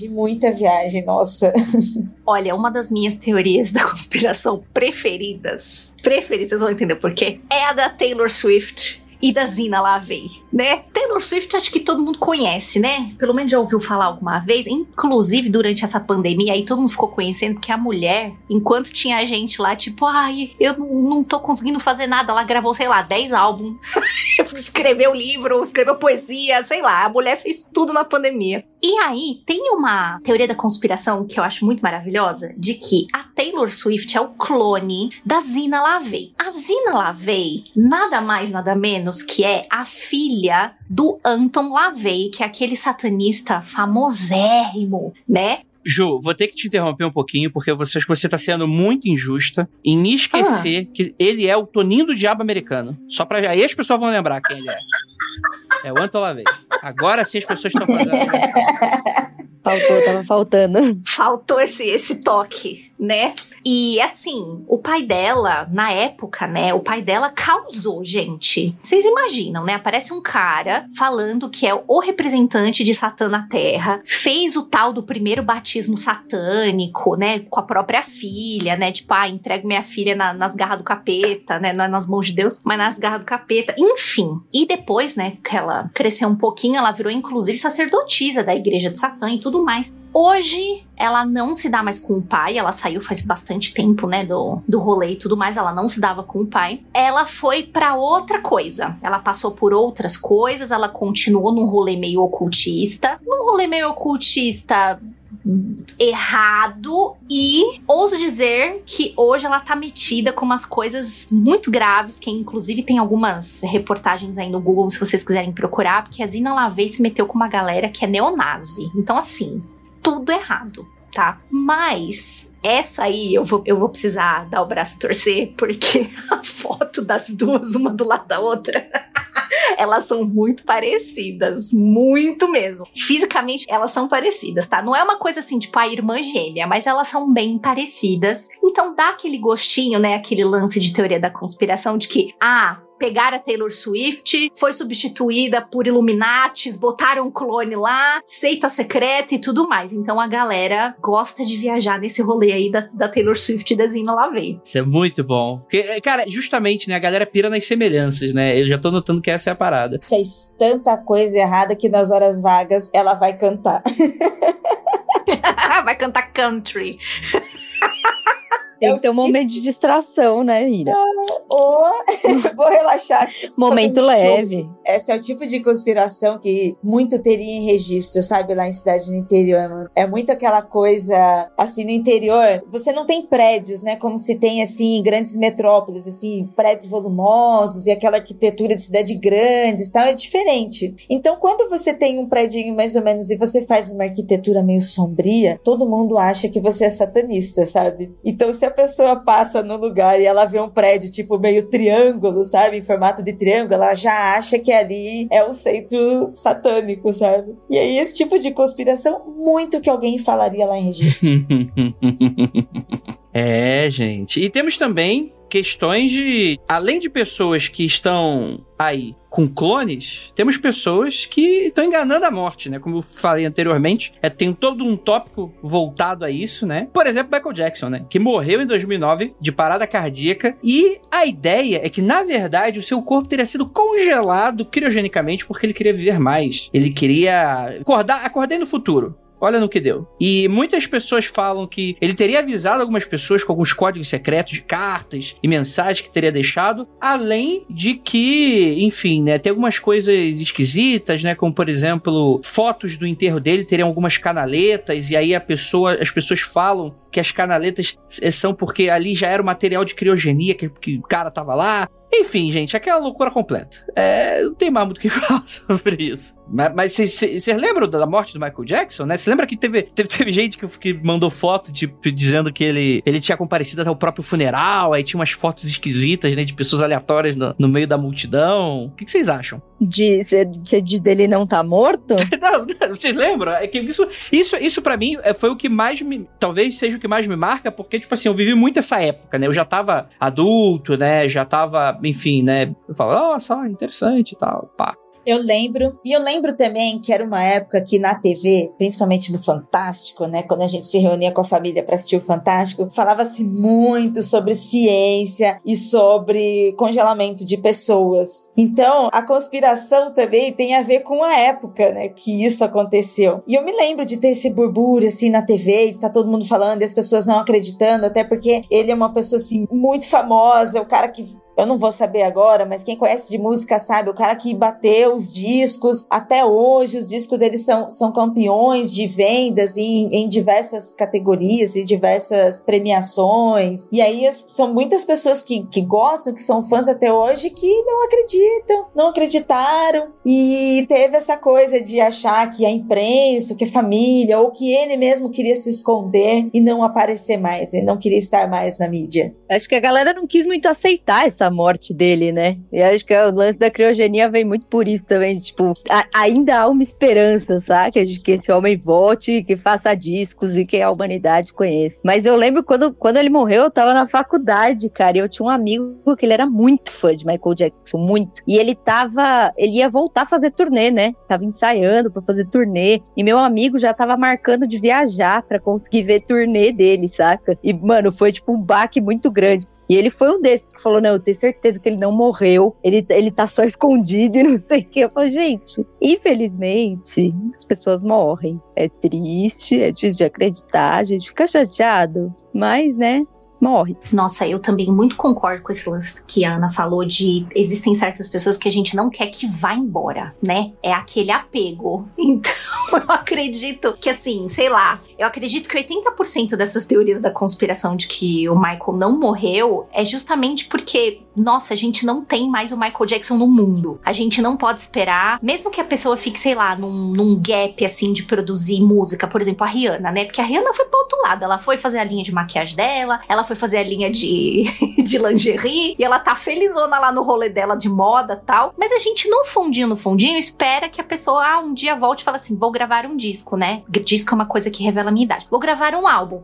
viagem, nossa. Olha, uma das minhas teorias da conspiração preferidas, vocês vão entender por quê, é a da Taylor Swift e da Zina LaVey, né? Taylor Swift acho que todo mundo conhece, né? Pelo menos já ouviu falar alguma vez. Inclusive, durante essa pandemia, aí todo mundo ficou conhecendo porque a mulher, enquanto tinha gente lá, tipo, ai, eu não tô conseguindo fazer nada, ela gravou, sei lá, 10 álbuns. Escreveu livro, escreveu poesia, sei lá. A mulher fez tudo na pandemia. E aí, tem uma teoria da conspiração que eu acho muito maravilhosa, de que a Taylor Swift é o clone da Zina LaVey. A Zina LaVey, nada mais, nada menos que é a filha do Anton LaVey, que é aquele satanista famosérrimo, né? Ju, vou ter que te interromper um pouquinho, porque eu acho que você tá sendo muito injusta em me esquecer que ele é o Toninho do Diabo americano. Só pra... Aí as pessoas vão lembrar quem ele é. É o Anton LaVey. Agora sim as pessoas estão fazendo Tava faltando. Faltou esse toque, né? E assim, o pai dela, na época, né? O pai dela causou, gente. Vocês imaginam, né? Aparece um cara falando que é o representante de Satã na Terra. Fez o tal do primeiro batismo satânico, né? Com a própria filha, né? Tipo, entrego minha filha nas garras do capeta, né? Não é nas mãos de Deus, mas nas garras do capeta. Enfim. E depois, né? Que ela cresceu um pouquinho, ela virou, inclusive, sacerdotisa da igreja de Satã e tudo mais. Hoje, ela não se dá mais com o pai, ela saiu faz bastante tempo, né, do rolê e tudo mais, ela não se dava com o pai. Ela foi pra outra coisa, ela passou por outras coisas, ela continuou num rolê meio ocultista, errado, e ouso dizer que hoje ela tá metida com umas coisas muito graves, que inclusive tem algumas reportagens aí no Google, se vocês quiserem procurar, porque a Zina LaVey se meteu com uma galera que é neonazi. Então, assim, tudo errado, tá? Mas essa aí eu vou precisar dar o braço a torcer, porque a foto das duas, uma do lado da outra, elas são muito parecidas, muito mesmo. Fisicamente, elas são parecidas, tá? Não é uma coisa assim, tipo, a irmã gêmea, mas elas são bem parecidas. Então dá aquele gostinho, né? Aquele lance de teoria da conspiração de que, pegaram a Taylor Swift, foi substituída por Illuminatis, botaram um clone lá, seita secreta e tudo mais. Então a galera gosta de viajar nesse rolê aí da Taylor Swift e da Zina LaVey. Isso é muito bom. Porque, cara, justamente, né, a galera pira nas semelhanças, né? Eu já tô notando que essa é a parada. Fez tanta coisa errada que nas horas vagas ela vai cantar. Vai cantar country. Tem que ter um momento de distração, né, Ira? Vou relaxar. Momento leve. Esse é o tipo de conspiração que muito teria em registro, sabe? Lá em cidade no interior, mano. É muito aquela coisa, assim, no interior, você não tem prédios, né? Como se tem, assim, em grandes metrópoles, assim, prédios volumosos e aquela arquitetura de cidade grandes e tal, é diferente. Então, quando você tem um prédio mais ou menos e você faz uma arquitetura meio sombria, todo mundo acha que você é satanista, sabe? Então, se a pessoa passa no lugar e ela vê um prédio tipo meio triângulo, sabe? Em formato de triângulo, ela já acha que ali é um centro satânico, sabe? E aí esse tipo de conspiração, muito que alguém falaria lá em registro. É, gente. E temos também questões de... Além de pessoas que estão aí com clones, temos pessoas que estão enganando a morte, né? Como eu falei anteriormente, tem todo um tópico voltado a isso, né? Por exemplo, Michael Jackson, né? Que morreu em 2009 de parada cardíaca, e a ideia é que, na verdade, o seu corpo teria sido congelado criogenicamente porque ele queria viver mais. Ele queria acordar no futuro. Olha no que deu. E muitas pessoas falam que ele teria avisado algumas pessoas com alguns códigos secretos de cartas e mensagens que teria deixado, além de que, enfim, né, tem algumas coisas esquisitas, né, como, por exemplo, fotos do enterro dele teriam algumas canaletas, e aí as pessoas falam que as canaletas são porque ali já era o material de criogenia que o cara tava lá. Enfim, gente, aquela loucura completa. Não tem mais muito o que falar sobre isso. Mas vocês lembram da morte do Michael Jackson, né? Você lembra que teve gente que mandou foto dizendo que ele tinha comparecido até o próprio funeral, aí tinha umas fotos esquisitas, né, de pessoas aleatórias no meio da multidão. O que vocês acham? Você diz dele não tá morto? Não, vocês lembram? É que isso pra mim foi o que mais talvez seja o que mais me marca, porque, tipo assim, eu vivi muito essa época, né? Eu já tava adulto, né? Já tava, enfim, né? Eu falo, só interessante e tal, pá. Eu lembro também que era uma época que na TV, principalmente no Fantástico, né, quando a gente se reunia com a família para assistir o Fantástico, falava-se muito sobre ciência e sobre congelamento de pessoas. Então, a conspiração também tem a ver com a época, né, que isso aconteceu. E eu me lembro de ter esse burbúrio, assim, na TV, e tá todo mundo falando, e as pessoas não acreditando, até porque ele é uma pessoa, assim, muito famosa, o cara que... Eu não vou saber agora, mas quem conhece de música sabe, o cara que bateu os discos, até hoje os discos dele são campeões de vendas em diversas categorias e diversas premiações, e aí são muitas pessoas que gostam, que são fãs até hoje, que não acreditaram, e teve essa coisa de achar que a imprensa, que a família, ou que ele mesmo queria se esconder e não aparecer mais, ele não queria estar mais na mídia. Acho que a galera não quis muito aceitar essa morte dele, né? E acho que o lance da criogenia vem muito por isso também, tipo, ainda há uma esperança, sabe? De que esse homem volte, que faça discos e que a humanidade conheça. Mas eu lembro quando ele morreu, eu tava na faculdade, cara, e eu tinha um amigo que ele era muito fã de Michael Jackson, muito. E ele ia voltar a fazer turnê, né? Tava ensaiando pra fazer turnê, e meu amigo já tava marcando de viajar pra conseguir ver turnê dele, saca? E, mano, foi tipo um baque muito grande. E ele foi um desses que falou, não, eu tenho certeza que ele não morreu, ele tá só escondido e não sei o que. Eu falei, gente, infelizmente, as pessoas morrem. É triste, é difícil de acreditar, a gente fica chateado, mas, né, morre. Nossa, eu também muito concordo com esse lance que a Ana falou de existem certas pessoas que a gente não quer que vá embora, né? É aquele apego. Então, eu acredito que, assim, sei lá, eu acredito que 80% dessas teorias da conspiração de que o Michael não morreu é justamente porque, nossa, a gente não tem mais o Michael Jackson no mundo. A gente não pode esperar, mesmo que a pessoa fique, sei lá, num gap, assim, de produzir música, por exemplo, a Rihanna, né? Porque a Rihanna foi pro outro lado, ela foi fazer a linha de maquiagem dela, ela foi fazer a linha de lingerie, e ela tá felizona lá no rolê dela de moda e tal, mas a gente no fundinho espera que a pessoa um dia volte e fala assim, vou gravar um disco, né? Disco é uma coisa que revela a minha idade. Vou gravar um álbum,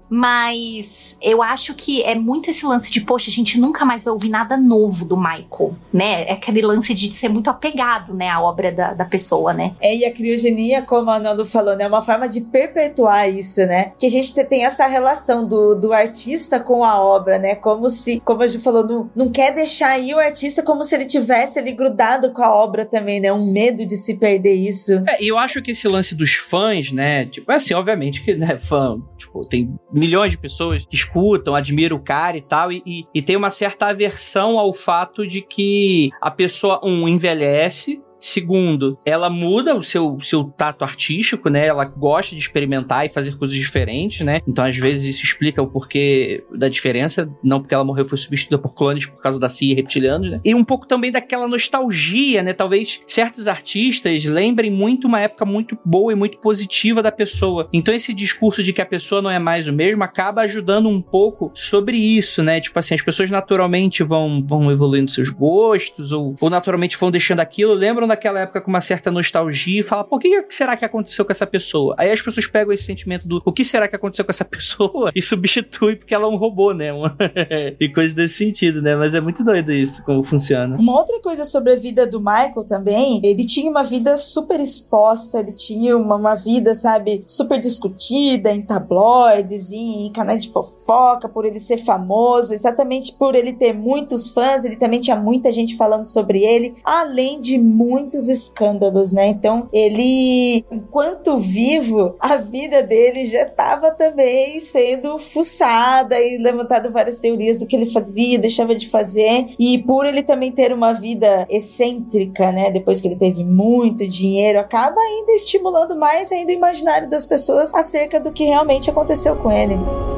mas eu acho que é muito esse lance de, poxa, a gente nunca mais vai ouvir nada novo do Michael, né? É aquele lance de ser muito apegado, né, à obra da pessoa, né? E a criogenia, como a Nando falou, né, é uma forma de perpetuar isso, né? Que a gente tem essa relação do artista com a obra, né? Como a Ju falou, não quer deixar aí o artista como se ele tivesse ali grudado com a obra também, né? Um medo de se perder isso. E eu acho que esse lance dos fãs, né? Tipo, assim, obviamente que, né, fã, tipo, tem milhões de pessoas que escutam, admiram o cara e tal, e tem uma certa aversão ao fato de que a pessoa, envelhece. Segundo, ela muda o seu tato artístico, né? Ela gosta de experimentar e fazer coisas diferentes, né? Então, às vezes, isso explica o porquê da diferença. Não porque ela morreu, foi substituída por clones por causa da CIA e reptilianos, né? E um pouco também daquela nostalgia, né? Talvez certos artistas lembrem muito uma época muito boa e muito positiva da pessoa. Então, esse discurso de que a pessoa não é mais o mesmo acaba ajudando um pouco sobre isso, né? Tipo assim, as pessoas naturalmente vão evoluindo seus gostos ou naturalmente vão deixando aquilo. Lembram daquela época com uma certa nostalgia e falam, pô, o que será que aconteceu com essa pessoa? Aí as pessoas pegam esse sentimento do o que será que aconteceu com essa pessoa e substitui porque ela é um robô, né? E coisas desse sentido, né? Mas é muito doido isso, como funciona. Uma outra coisa sobre a vida do Michael também, ele tinha uma vida super exposta, ele tinha uma vida, sabe, super discutida em tabloides, em canais de fofoca, por ele ser famoso, exatamente por ele ter muitos fãs, ele também tinha muita gente falando sobre ele, além de muitos escândalos, né? Então, ele, enquanto vivo, a vida dele já estava também sendo fuçada e levantado várias teorias do que ele fazia, deixava de fazer, e por ele também ter uma vida excêntrica, né? Depois que ele teve muito dinheiro, acaba ainda estimulando mais ainda o imaginário das pessoas acerca do que realmente aconteceu com ele.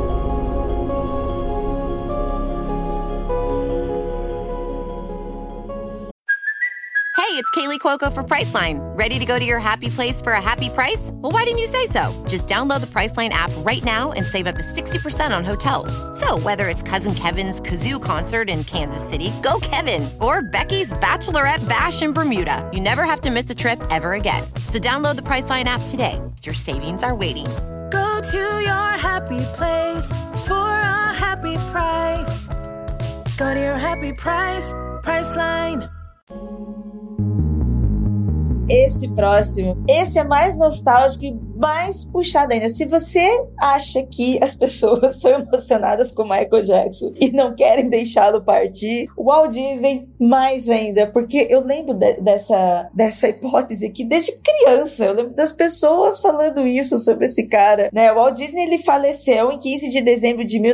Hey, it's Kaylee Cuoco for Priceline. Ready to go to your happy place for a happy price? Well, why didn't you say so? Just download the Priceline app right now and save up to 60% on hotels. So whether it's Cousin Kevin's Kazoo Concert in Kansas City, go Kevin, or Becky's Bachelorette Bash in Bermuda, you never have to miss a trip ever again. So download the Priceline app today. Your savings are waiting. Go to your happy place for a happy price. Go to your happy price, Priceline. Esse próximo, esse é mais nostálgico e mais puxado ainda. Se você acha que as pessoas são emocionadas com Michael Jackson e não querem deixá-lo partir, o Walt Disney mais ainda, porque eu lembro dessa hipótese aqui desde criança. Eu lembro das pessoas falando isso sobre esse cara, né? O Walt Disney, ele faleceu em 15 de dezembro de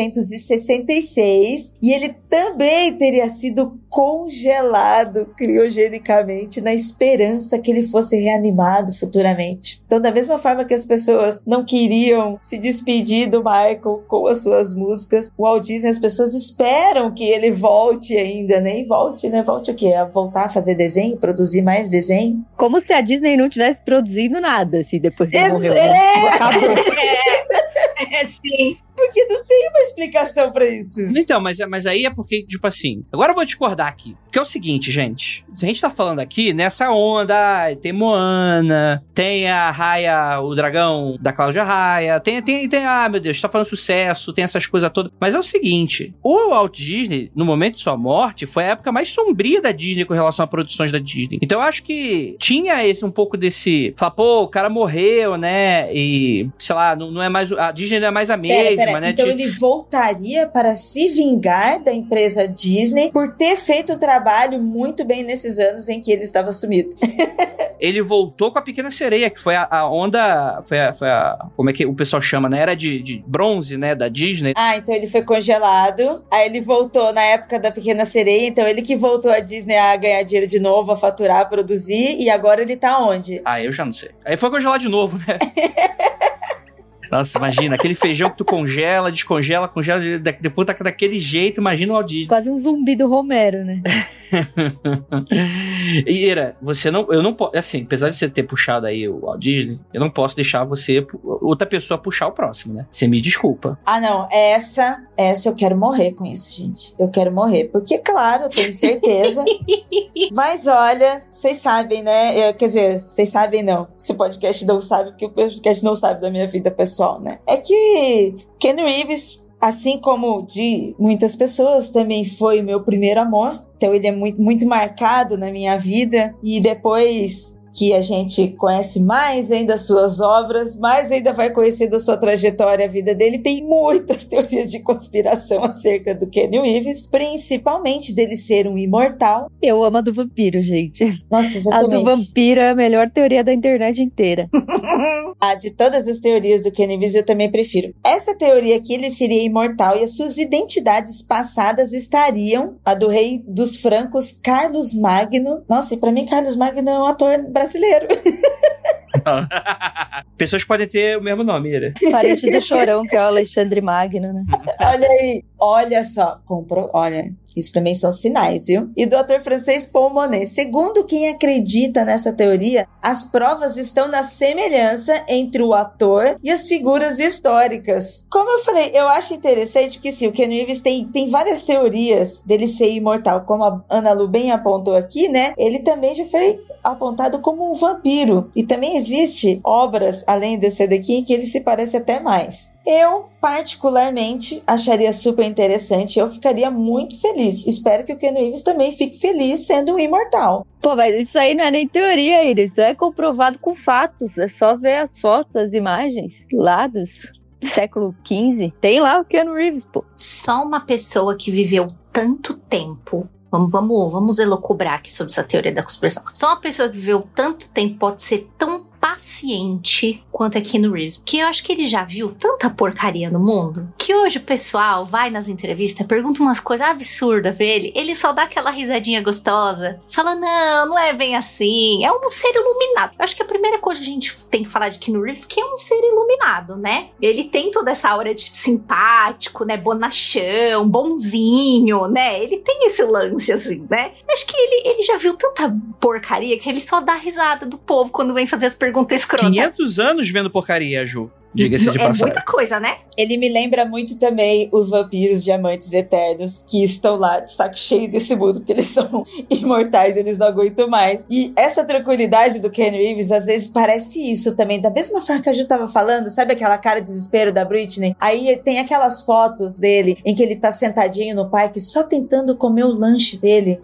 1966 e ele também teria sido congelado criogenicamente na esperança que ele fosse reanimado futuramente. Então, da mesma forma que as pessoas não queriam se despedir do Michael com as suas músicas, o Walt Disney, as pessoas esperam que ele volte ainda, nem volte, né? Volte o quê? A voltar a fazer desenho, produzir mais desenho? Como se a Disney não tivesse produzindo nada, assim, depois que ele morreu. Né? Acabou. Sim. Porque não tem uma explicação pra isso. Então, mas aí é porque, tipo assim... Agora eu vou discordar aqui. Porque é o seguinte, gente. A gente tá falando aqui nessa onda... Tem Moana, tem a Raya, o dragão da Cláudia Raia, tem meu Deus, tá falando sucesso, tem essas coisas todas. Mas é o seguinte... O Walt Disney, no momento de sua morte, foi a época mais sombria da Disney com relação a produções da Disney. Então eu acho que tinha um pouco desse... Falar, pô, o cara morreu, né? E, sei lá, não é mais... A Disney não é mais a mesma. Né? Então ele voltaria para se vingar da empresa Disney por ter feito um trabalho muito bem nesses anos em que ele estava sumido. Ele voltou com a Pequena Sereia, que foi a onda... Foi a como é que o pessoal chama, né? Era de bronze, né? Da Disney. Ah, então ele foi congelado. Aí ele voltou na época da Pequena Sereia. Então ele que voltou a Disney a ganhar dinheiro de novo, a faturar, a produzir. E agora ele tá onde? Ah, eu já não sei. Aí foi congelar de novo, né? Nossa, imagina, aquele feijão que tu congela, descongela, congela, depois tá daquele jeito, imagina o Walt Disney. Quase um zumbi do Romero, né? E Ira, eu não posso, assim, apesar de você ter puxado aí o Walt Disney, eu não posso deixar outra pessoa puxar o próximo, né? Você me desculpa. Ah, não, essa eu quero morrer com isso, gente. Eu quero morrer, porque, claro, eu tenho certeza. Mas olha, vocês sabem, né? Quer dizer, vocês sabem não. Esse podcast não sabe, porque o podcast não sabe da minha vida pessoal. Né? É que Ken Reeves, assim como de muitas pessoas, também foi meu primeiro amor. Então ele é muito, muito marcado na minha vida. E depois que a gente conhece mais ainda as suas obras, mais ainda vai conhecer da sua trajetória, a vida dele. Tem muitas teorias de conspiração acerca do Ken Reeves, principalmente dele ser um imortal. Eu amo a do vampiro, gente. Nossa, exatamente. A do vampiro é a melhor teoria da internet inteira. De todas as teorias do Ken Reeves, eu também prefiro. Essa teoria que ele seria imortal e as suas identidades passadas estariam a do rei dos francos, Carlos Magno. Nossa, e pra mim Carlos Magno é um ator brasileiro. Pessoas podem ter o mesmo nome, Ira. Parente do Chorão, que é o Alexandre Magno, né? Olha aí, olha só. Olha, isso também são sinais, viu? E do ator francês Paul Monet. Segundo quem acredita nessa teoria, as provas estão na semelhança entre o ator e as figuras históricas. Como eu falei, eu acho interessante porque, sim, o Ken Reeves tem várias teorias dele ser imortal. Como a Ana Lu bem apontou aqui, né? Ele também já foi apontado como um vampiro. E também existe obras, além desse daqui, em que ele se parece até mais. Eu, particularmente, acharia super interessante. Eu ficaria muito feliz. Espero que o Keanu Reeves também fique feliz sendo um imortal. Pô, mas isso aí não é nem teoria, Iris. Isso é comprovado com fatos. É só ver as fotos, as imagens lá do século XV. Tem lá o Keanu Reeves, pô. Só uma pessoa que viveu tanto tempo... Vamos elocubrar aqui sobre essa teoria da conspiração. Só uma pessoa que viveu tanto tempo pode ser tão paciente quanto aqui no Reeves. Porque eu acho que ele já viu tanta porcaria no mundo que hoje o pessoal vai nas entrevistas, pergunta umas coisas absurdas pra ele, ele só dá aquela risadinha gostosa, fala, não é bem assim, é um ser iluminado. Eu acho que a primeira coisa que a gente tem que falar de Keanu Reeves que é um ser iluminado, né? Ele tem toda essa aura de simpático, né? Bonachão, bonzinho, né? Ele tem esse lance assim, né? Eu acho que ele já viu tanta porcaria que ele só dá risada do povo quando vem fazer as perguntas escrotas. 500 anos vendo porcaria, Ju. Diga-se de passagem. É muita coisa, né? Ele me lembra muito também os vampiros diamantes eternos que estão lá de saco cheio desse mundo, porque eles são imortais, eles não aguentam mais. E essa tranquilidade do Keanu Reeves às vezes parece isso também, da mesma forma que a Ju tava falando, sabe aquela cara de desespero da Britney? Aí tem aquelas fotos dele em que ele tá sentadinho no parque só tentando comer o lanche dele,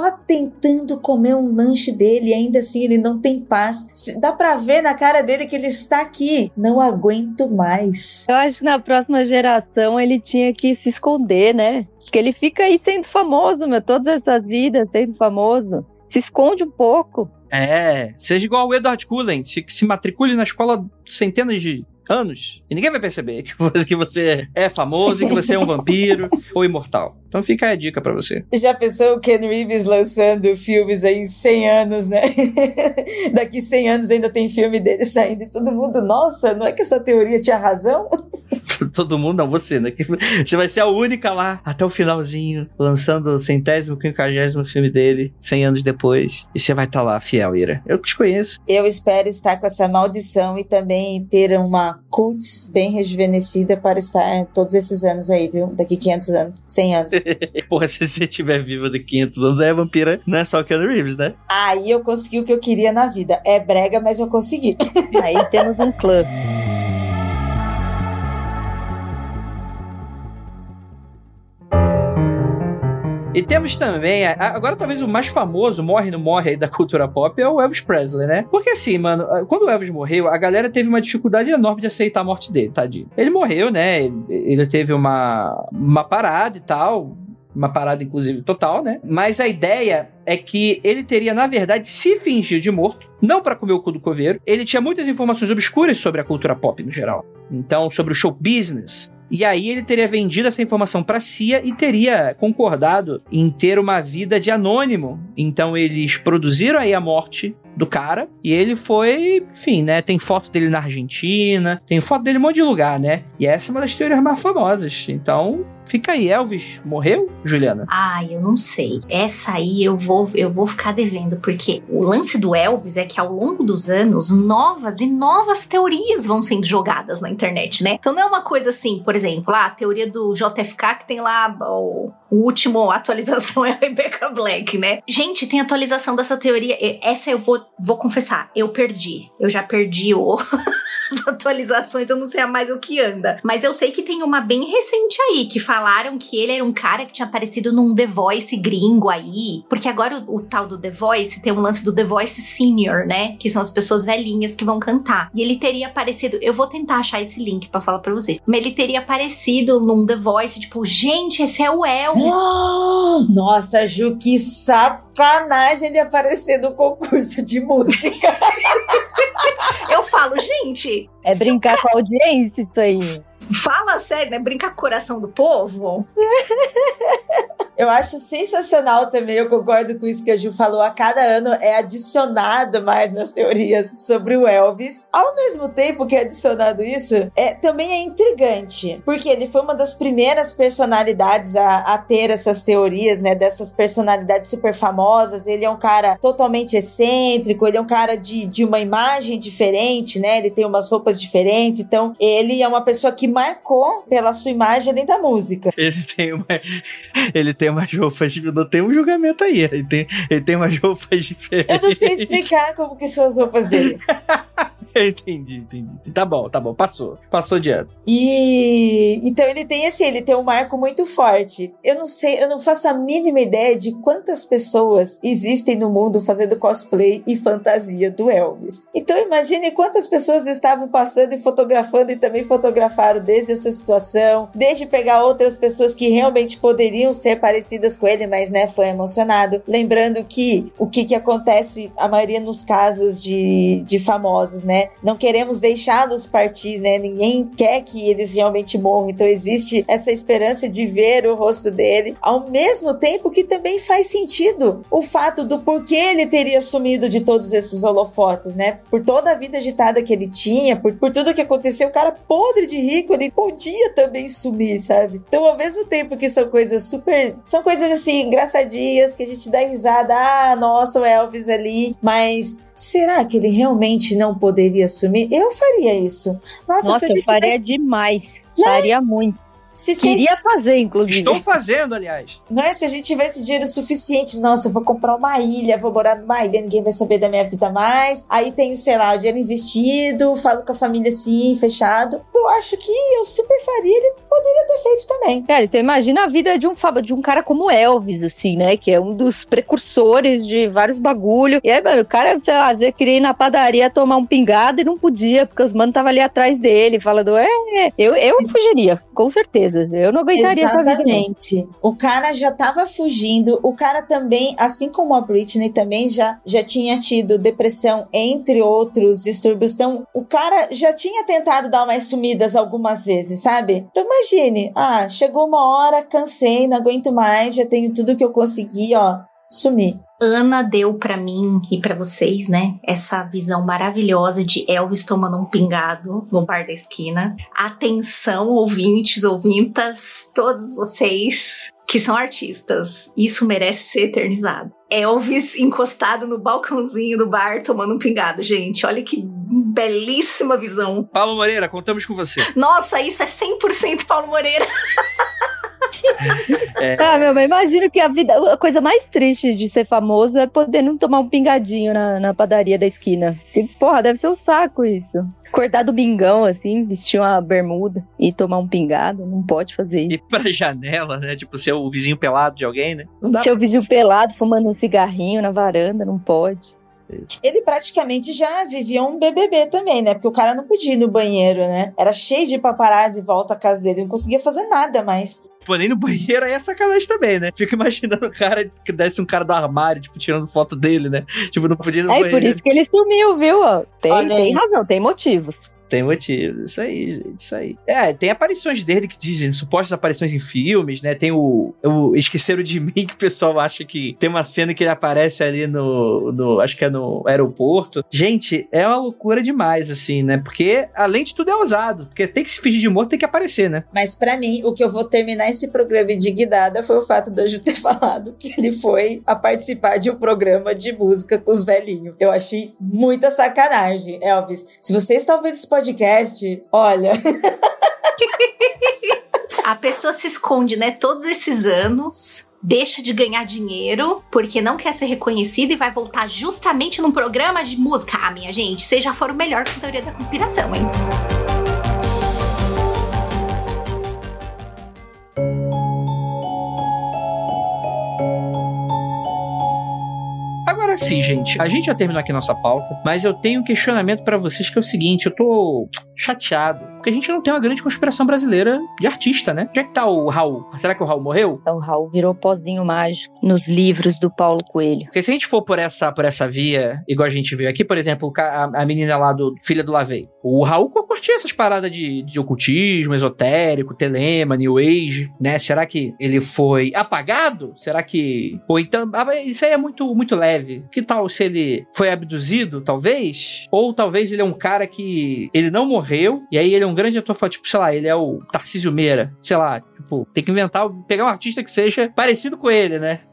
e ainda assim ele não tem paz. Dá pra ver na cara dele que ele está aqui, não aguento mais. Eu acho que na próxima geração ele tinha que se esconder, né? Porque ele fica aí sendo famoso, todas essas vidas sendo famoso. Se esconde um pouco. Seja igual o Edward Cullen, se matricule na escola centenas de anos e ninguém vai perceber que você é famoso e que você é um vampiro ou imortal. Então fica aí a dica pra você. Já pensou o Keanu Reeves lançando filmes aí em 100 anos, né? Daqui 100 anos ainda tem filme dele saindo e todo mundo, nossa, não é que essa teoria tinha razão? Todo mundo, não, você, né? Você vai ser a única lá, até o finalzinho, lançando o 100º, 50º filme dele, 100 anos depois, e você vai estar lá, fiel, Ira. Eu que te conheço. Eu espero estar com essa maldição e também ter uma cults bem rejuvenescida para estar todos esses anos aí, viu? Daqui 500 anos, 100 anos. Porra, se você estiver viva daqui 500 anos, aí a vampira não é só o Keanu Reeves, né? Aí eu consegui o que eu queria na vida. É brega, mas eu consegui. Aí temos um clã. E temos também, agora talvez o mais famoso, morre não morre aí da cultura pop, é o Elvis Presley, né? Porque assim, mano, quando o Elvis morreu, a galera teve uma dificuldade enorme de aceitar a morte dele, tadinho. Ele morreu, né? Ele teve uma parada e tal, uma parada inclusive total, né? Mas a ideia é que ele teria, na verdade, se fingido de morto, não para comer o cu do coveiro. Ele tinha muitas informações obscuras sobre a cultura pop no geral. Então, sobre o show business. E aí ele teria vendido essa informação pra CIA e teria concordado em ter uma vida de anônimo. Então eles produziram aí a morte do cara e ele foi, enfim, né, tem foto dele na Argentina, tem foto dele em um monte de lugar, né? E essa é uma das teorias mais famosas. Então, fica aí, Elvis morreu, Juliana? Eu não sei. Essa aí eu vou ficar devendo, porque o lance do Elvis é que ao longo dos anos, novas e novas teorias vão sendo jogadas na internet, né? Então não é uma coisa assim, por exemplo, a teoria do JFK que tem lá o último atualização é a Rebecca Black, né? Gente, tem atualização dessa teoria. Essa eu vou confessar, eu já perdi as atualizações, eu não sei mais o que anda. Mas eu sei que tem uma bem recente aí, que falaram que ele era um cara que tinha aparecido num The Voice gringo aí, porque agora o tal do The Voice tem um lance do The Voice Senior, né? Que são as pessoas velhinhas que vão cantar. E ele teria aparecido, eu vou tentar achar esse link pra falar pra vocês, mas ele teria aparecido num The Voice, tipo, gente, esse é o Elvis. Nossa, Ju, que sacanagem ele aparecer no concurso de música. Eu falo, gente... É brincar com a audiência isso aí. Fala sério, né? Brincar com o coração do povo. Eu acho sensacional também, eu concordo com isso que a Ju falou, a cada ano é adicionado mais nas teorias sobre o Elvis. Ao mesmo tempo que é adicionado isso, também é intrigante, porque ele foi uma das primeiras personalidades a ter essas teorias, né, dessas personalidades super famosas. Ele é um cara totalmente excêntrico, ele é um cara de uma imagem diferente, né, ele tem umas roupas diferentes, então ele é uma pessoa que marcou marcou pela sua imagem além da música. Ele tem umas roupas, não tem um julgamento aí, ele tem umas roupas diferentes. Eu não sei explicar como que são as roupas dele. Entendi. Tá bom, passou de ano. E então ele tem um marco muito forte. Eu não faço a mínima ideia de quantas pessoas existem no mundo fazendo cosplay e fantasia do Elvis. Então imagine quantas pessoas estavam passando e fotografando e também fotografaram desde essa situação, desde pegar outras pessoas que realmente poderiam ser parecidas com ele, mas né, foi emocionado. Lembrando que o que acontece, a maioria nos casos de famosos, né? Não queremos deixá-los partir, né? Ninguém quer que eles realmente morram. Então existe essa esperança de ver o rosto dele, ao mesmo tempo que também faz sentido o fato do porquê ele teria sumido de todos esses holofotes, né? Por toda a vida agitada que ele tinha, por tudo que aconteceu, o cara podre de rico, ele podia também sumir, sabe? Então ao mesmo tempo que são coisas assim, engraçadinhas, que a gente dá risada, nossa, o Elvis ali, mas será que ele realmente não poderia sumir? Eu faria isso. Nossa, eu faria demais. Né? Faria muito. Queria fazer, inclusive. Estou fazendo, aliás. Não é? Se a gente tivesse dinheiro suficiente, nossa, eu vou comprar uma ilha, vou morar numa ilha, ninguém vai saber da minha vida mais. Aí tenho, sei lá, o dinheiro investido, falo com a família assim, fechado. Eu acho que eu super faria, ele poderia ter feito também. Cara, você imagina a vida de um cara como Elvis, assim, né? Que é um dos precursores de vários bagulho. E aí, mano, o cara, sei lá, queria ir na padaria tomar um pingado e não podia, porque os manos estavam ali atrás dele, falando, eu fugiria, com certeza. Eu não aguentaria essa vida. Exatamente. O cara já tava fugindo. O cara também, assim como a Britney, também já tinha tido depressão, entre outros distúrbios. Então, o cara já tinha tentado dar umas sumidas algumas vezes, sabe? Então, imagine. Chegou uma hora, cansei, não aguento mais, já tenho tudo que eu consegui, sumi. Ana deu pra mim e pra vocês, né, essa visão maravilhosa de Elvis tomando um pingado no bar da esquina. Atenção, ouvintes, ouvintas, todos vocês que são artistas, isso merece ser eternizado. Elvis encostado no balcãozinho do bar tomando um pingado, gente, olha que belíssima visão. Paulo Moreira, contamos com você. Nossa, isso é 100% Paulo Moreira. Mas imagino que a coisa mais triste de ser famoso é poder não tomar um pingadinho na padaria da esquina. Porque, porra, deve ser um saco isso. Acordar domingão, assim, vestir uma bermuda e tomar um pingado, não pode fazer isso. Ir pra janela, né? Tipo, ser o vizinho pelado de alguém, né? Não dá. Ser o vizinho pelado, fumando um cigarrinho na varanda, não pode. Ele praticamente já vivia um BBB também, né? Porque o cara não podia ir no banheiro, né? Era cheio de paparazzi em volta à casa dele, não conseguia fazer nada mais. Pô, nem no banheiro aí é sacanagem também, né? Fico imaginando o cara que desce um cara do armário, tipo, tirando foto dele, né? Tipo, não podia ir no banheiro. É por isso que ele sumiu, viu? Tem razão, tem motivos. Tem motivos, isso aí, gente, isso aí. Tem aparições dele que dizem, supostas aparições em filmes, né? Tem o Esqueceram de Mim, que o pessoal acha que tem uma cena que ele aparece ali acho que é no aeroporto. Gente, é uma loucura demais, assim, né? Porque, além de tudo, é ousado. Porque tem que se fingir de morto, tem que aparecer, né? Mas pra mim, o que eu vou terminar esse programa indignada foi o fato da Ju ter falado que ele foi a participar de um programa de música com os velhinhos. Eu achei muita sacanagem, Elvis. Se você está ouvindo esse podcast, olha. A pessoa se esconde, né, todos esses anos, deixa de ganhar dinheiro porque não quer ser reconhecida e vai voltar justamente num programa de música. Minha gente, vocês já foram melhor que a teoria da conspiração, hein? Agora sim, gente, a gente já terminou aqui nossa pauta, mas eu tenho um questionamento pra vocês que é o seguinte, eu tô chateado, porque a gente não tem uma grande conspiração brasileira de artista, né? Onde é que tá o Raul? Será que o Raul morreu? Então, o Raul virou pozinho mágico nos livros do Paulo Coelho. Porque se a gente for por essa via, igual a gente viu aqui, por exemplo, a menina lá do Filha do Lavei, o Raul curtia essas paradas de ocultismo, esotérico, telema, New Age, né? Será que ele foi apagado? Será que... Ou então... Isso aí é muito, muito leve. Que tal se ele foi abduzido, talvez? Ou talvez ele é um cara que... Ele não morreu, e aí ele é um grande ator, tipo, sei lá, ele é o Tarcísio Meira, sei lá, tipo, tem que pegar um artista que seja parecido com ele, né?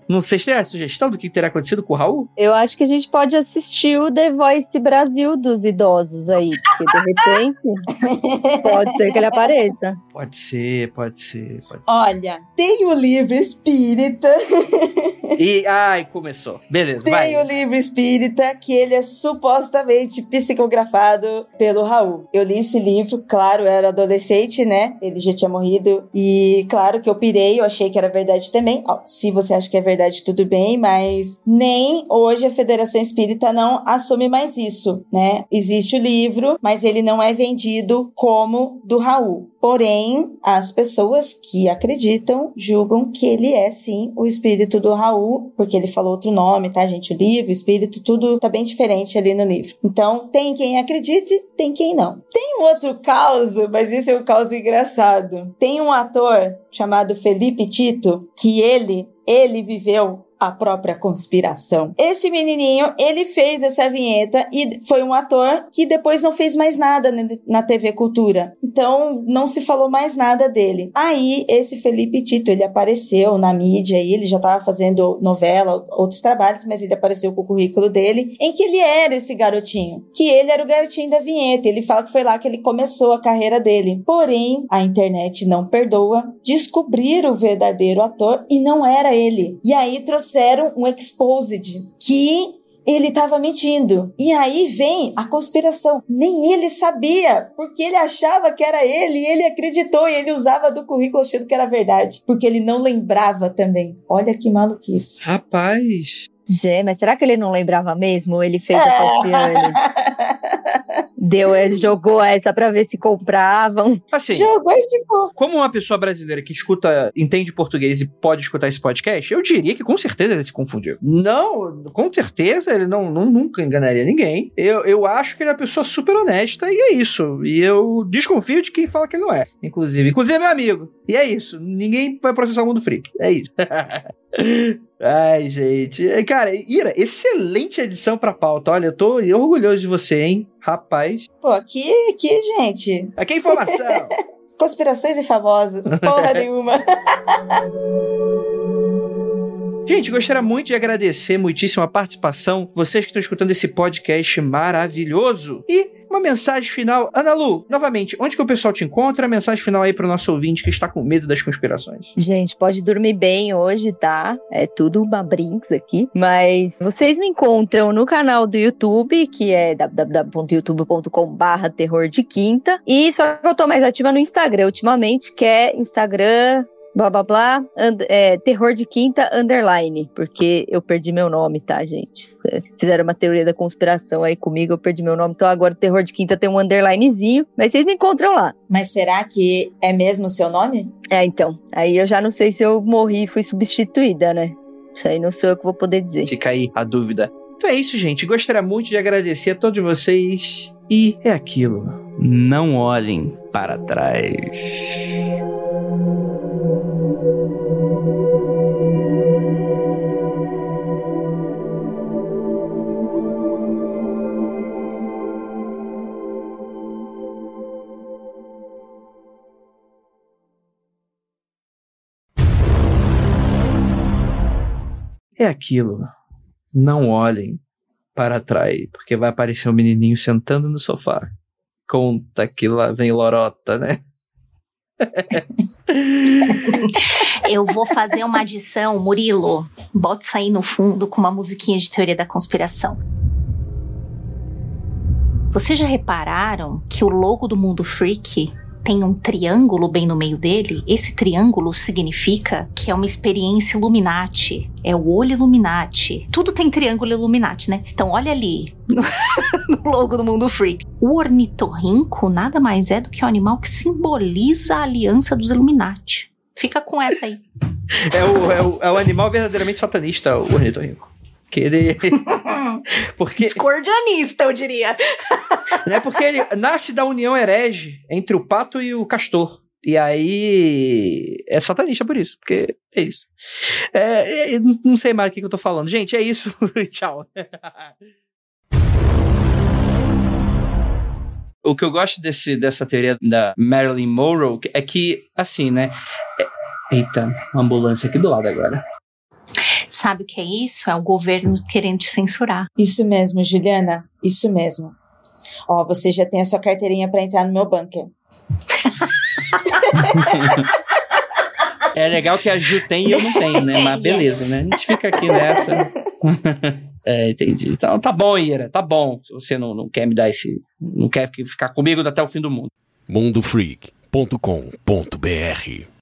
Não sei se tem a sugestão do que terá acontecido com o Raul? Eu acho que a gente pode assistir o The Voice Brasil dos idosos aí, porque de repente pode ser que ele apareça. Pode ser. Olha, tem o livro espírita. Ai, começou. Beleza, vai. Tem o livro espírita que ele é supostamente psicografado pelo Raul. Eu li esse livro, claro, eu era adolescente, né? Ele já tinha morrido. E claro que eu pirei, eu achei que era verdade também. Ó, se você acha que é verdade, tudo bem, mas nem hoje a Federação Espírita não assume mais isso, né? Existe o livro, mas ele não é vendido como do Raul. Porém, as pessoas que acreditam julgam que ele é sim o espírito do Raul, porque ele falou outro nome, tá, gente? O livro, o espírito, tudo tá bem diferente ali no livro. Então, tem quem acredite, tem quem não. Tem um outro caso, mas esse é um caso engraçado. Tem um ator chamado Felipe Tito, que ele viveu a própria conspiração. Esse menininho, ele fez essa vinheta e foi um ator que depois não fez mais nada na TV Cultura. Então, não se falou mais nada dele. Aí, esse Felipe Tito, ele apareceu na mídia e ele já estava fazendo novela, outros trabalhos, mas ele apareceu com o currículo dele, em que ele era esse garotinho. Que ele era o garotinho da vinheta. Ele fala que foi lá que ele começou a carreira dele. Porém, a internet não perdoa. Descobriram o verdadeiro ator e não era ele. E aí, trouxeram um exposed que ele estava mentindo. E aí vem a conspiração. Nem ele sabia, porque ele achava que era ele e ele acreditou e ele usava do currículo achando que era verdade, porque ele não lembrava também. Olha que maluquice. Rapaz... Mas será que ele não lembrava mesmo? Ou ele fez a Falciane? Ele jogou essa pra ver se compravam. Assim, jogou e ficou. Como uma pessoa brasileira que entende português e pode escutar esse podcast, eu diria que com certeza ele se confundiu. Não, com certeza ele nunca enganaria ninguém. Eu acho que ele é uma pessoa super honesta e é isso. E eu desconfio de quem fala que ele não é. Inclusive é meu amigo. E é isso. Ninguém vai processar o Mundo Freak. É isso. Ai, gente. Cara, Ira, excelente edição pra pauta. Olha, eu tô orgulhoso de você, hein? Rapaz. Pô, aqui, gente. Aqui é informação. Conspirações e famosos. Porra nenhuma. Gente, gostaria muito de agradecer muitíssimo a participação, vocês que estão escutando esse podcast maravilhoso. E uma mensagem final. Ana Lu, novamente, onde que o pessoal te encontra? A mensagem final aí pro nosso ouvinte que está com medo das conspirações. Gente, pode dormir bem hoje, tá? É tudo uma brinks aqui. Mas vocês me encontram no canal do YouTube, que é www.youtube.com/terror de quinta. E só que eu tô mais ativa no Instagram ultimamente, que é Instagram... blá blá blá, terror de quinta _, porque eu perdi meu nome, tá, gente? Fizeram uma teoria da conspiração aí comigo, eu perdi meu nome, então agora o terror de quinta tem um underlinezinho, mas vocês me encontram lá. Mas será que é mesmo o seu nome? Então, aí eu já não sei se eu morri e fui substituída, né? Isso aí não sou eu que vou poder dizer. Fica aí a dúvida. Então é isso, gente, gostaria muito de agradecer a todos vocês, e é aquilo, não olhem para trás. É aquilo, não olhem para trás, porque vai aparecer um menininho sentando no sofá. Conta que lá vem lorota, né? Eu vou fazer uma adição, Murilo, bota isso aí no fundo com uma musiquinha de teoria da conspiração. Vocês já repararam que o logo do Mundo Freak tem um triângulo bem no meio dele? Esse triângulo significa que é uma experiência Illuminati. É o olho Illuminati. Tudo tem triângulo Illuminati, né? Então olha ali, no logo do Mundo Freak. O ornitorrinco nada mais é do que um animal que simboliza a aliança dos Illuminati. Fica com essa aí. É o animal verdadeiramente satanista, o ornitorrinco. Que ele... porque... discordianista, eu diria. É porque ele nasce da união herege entre o pato e o castor. E aí é satanista por isso, porque é isso. Não sei mais o que eu tô falando. Gente, é isso. Tchau. O que eu gosto dessa teoria da Marilyn Monroe é que, assim, né? Eita, uma ambulância aqui do lado agora. Sabe o que é isso? É o governo querendo te censurar. Isso mesmo, Juliana. Isso mesmo. Ó, você já tem a sua carteirinha pra entrar no meu bunker. É legal que a Ju tem e eu não tenho, né? Mas beleza, né? A gente fica aqui nessa. Entendi. Então tá bom, Ira, tá bom. Se você não quer me dar não quer ficar comigo até o fim do mundo. mundofreak.com.br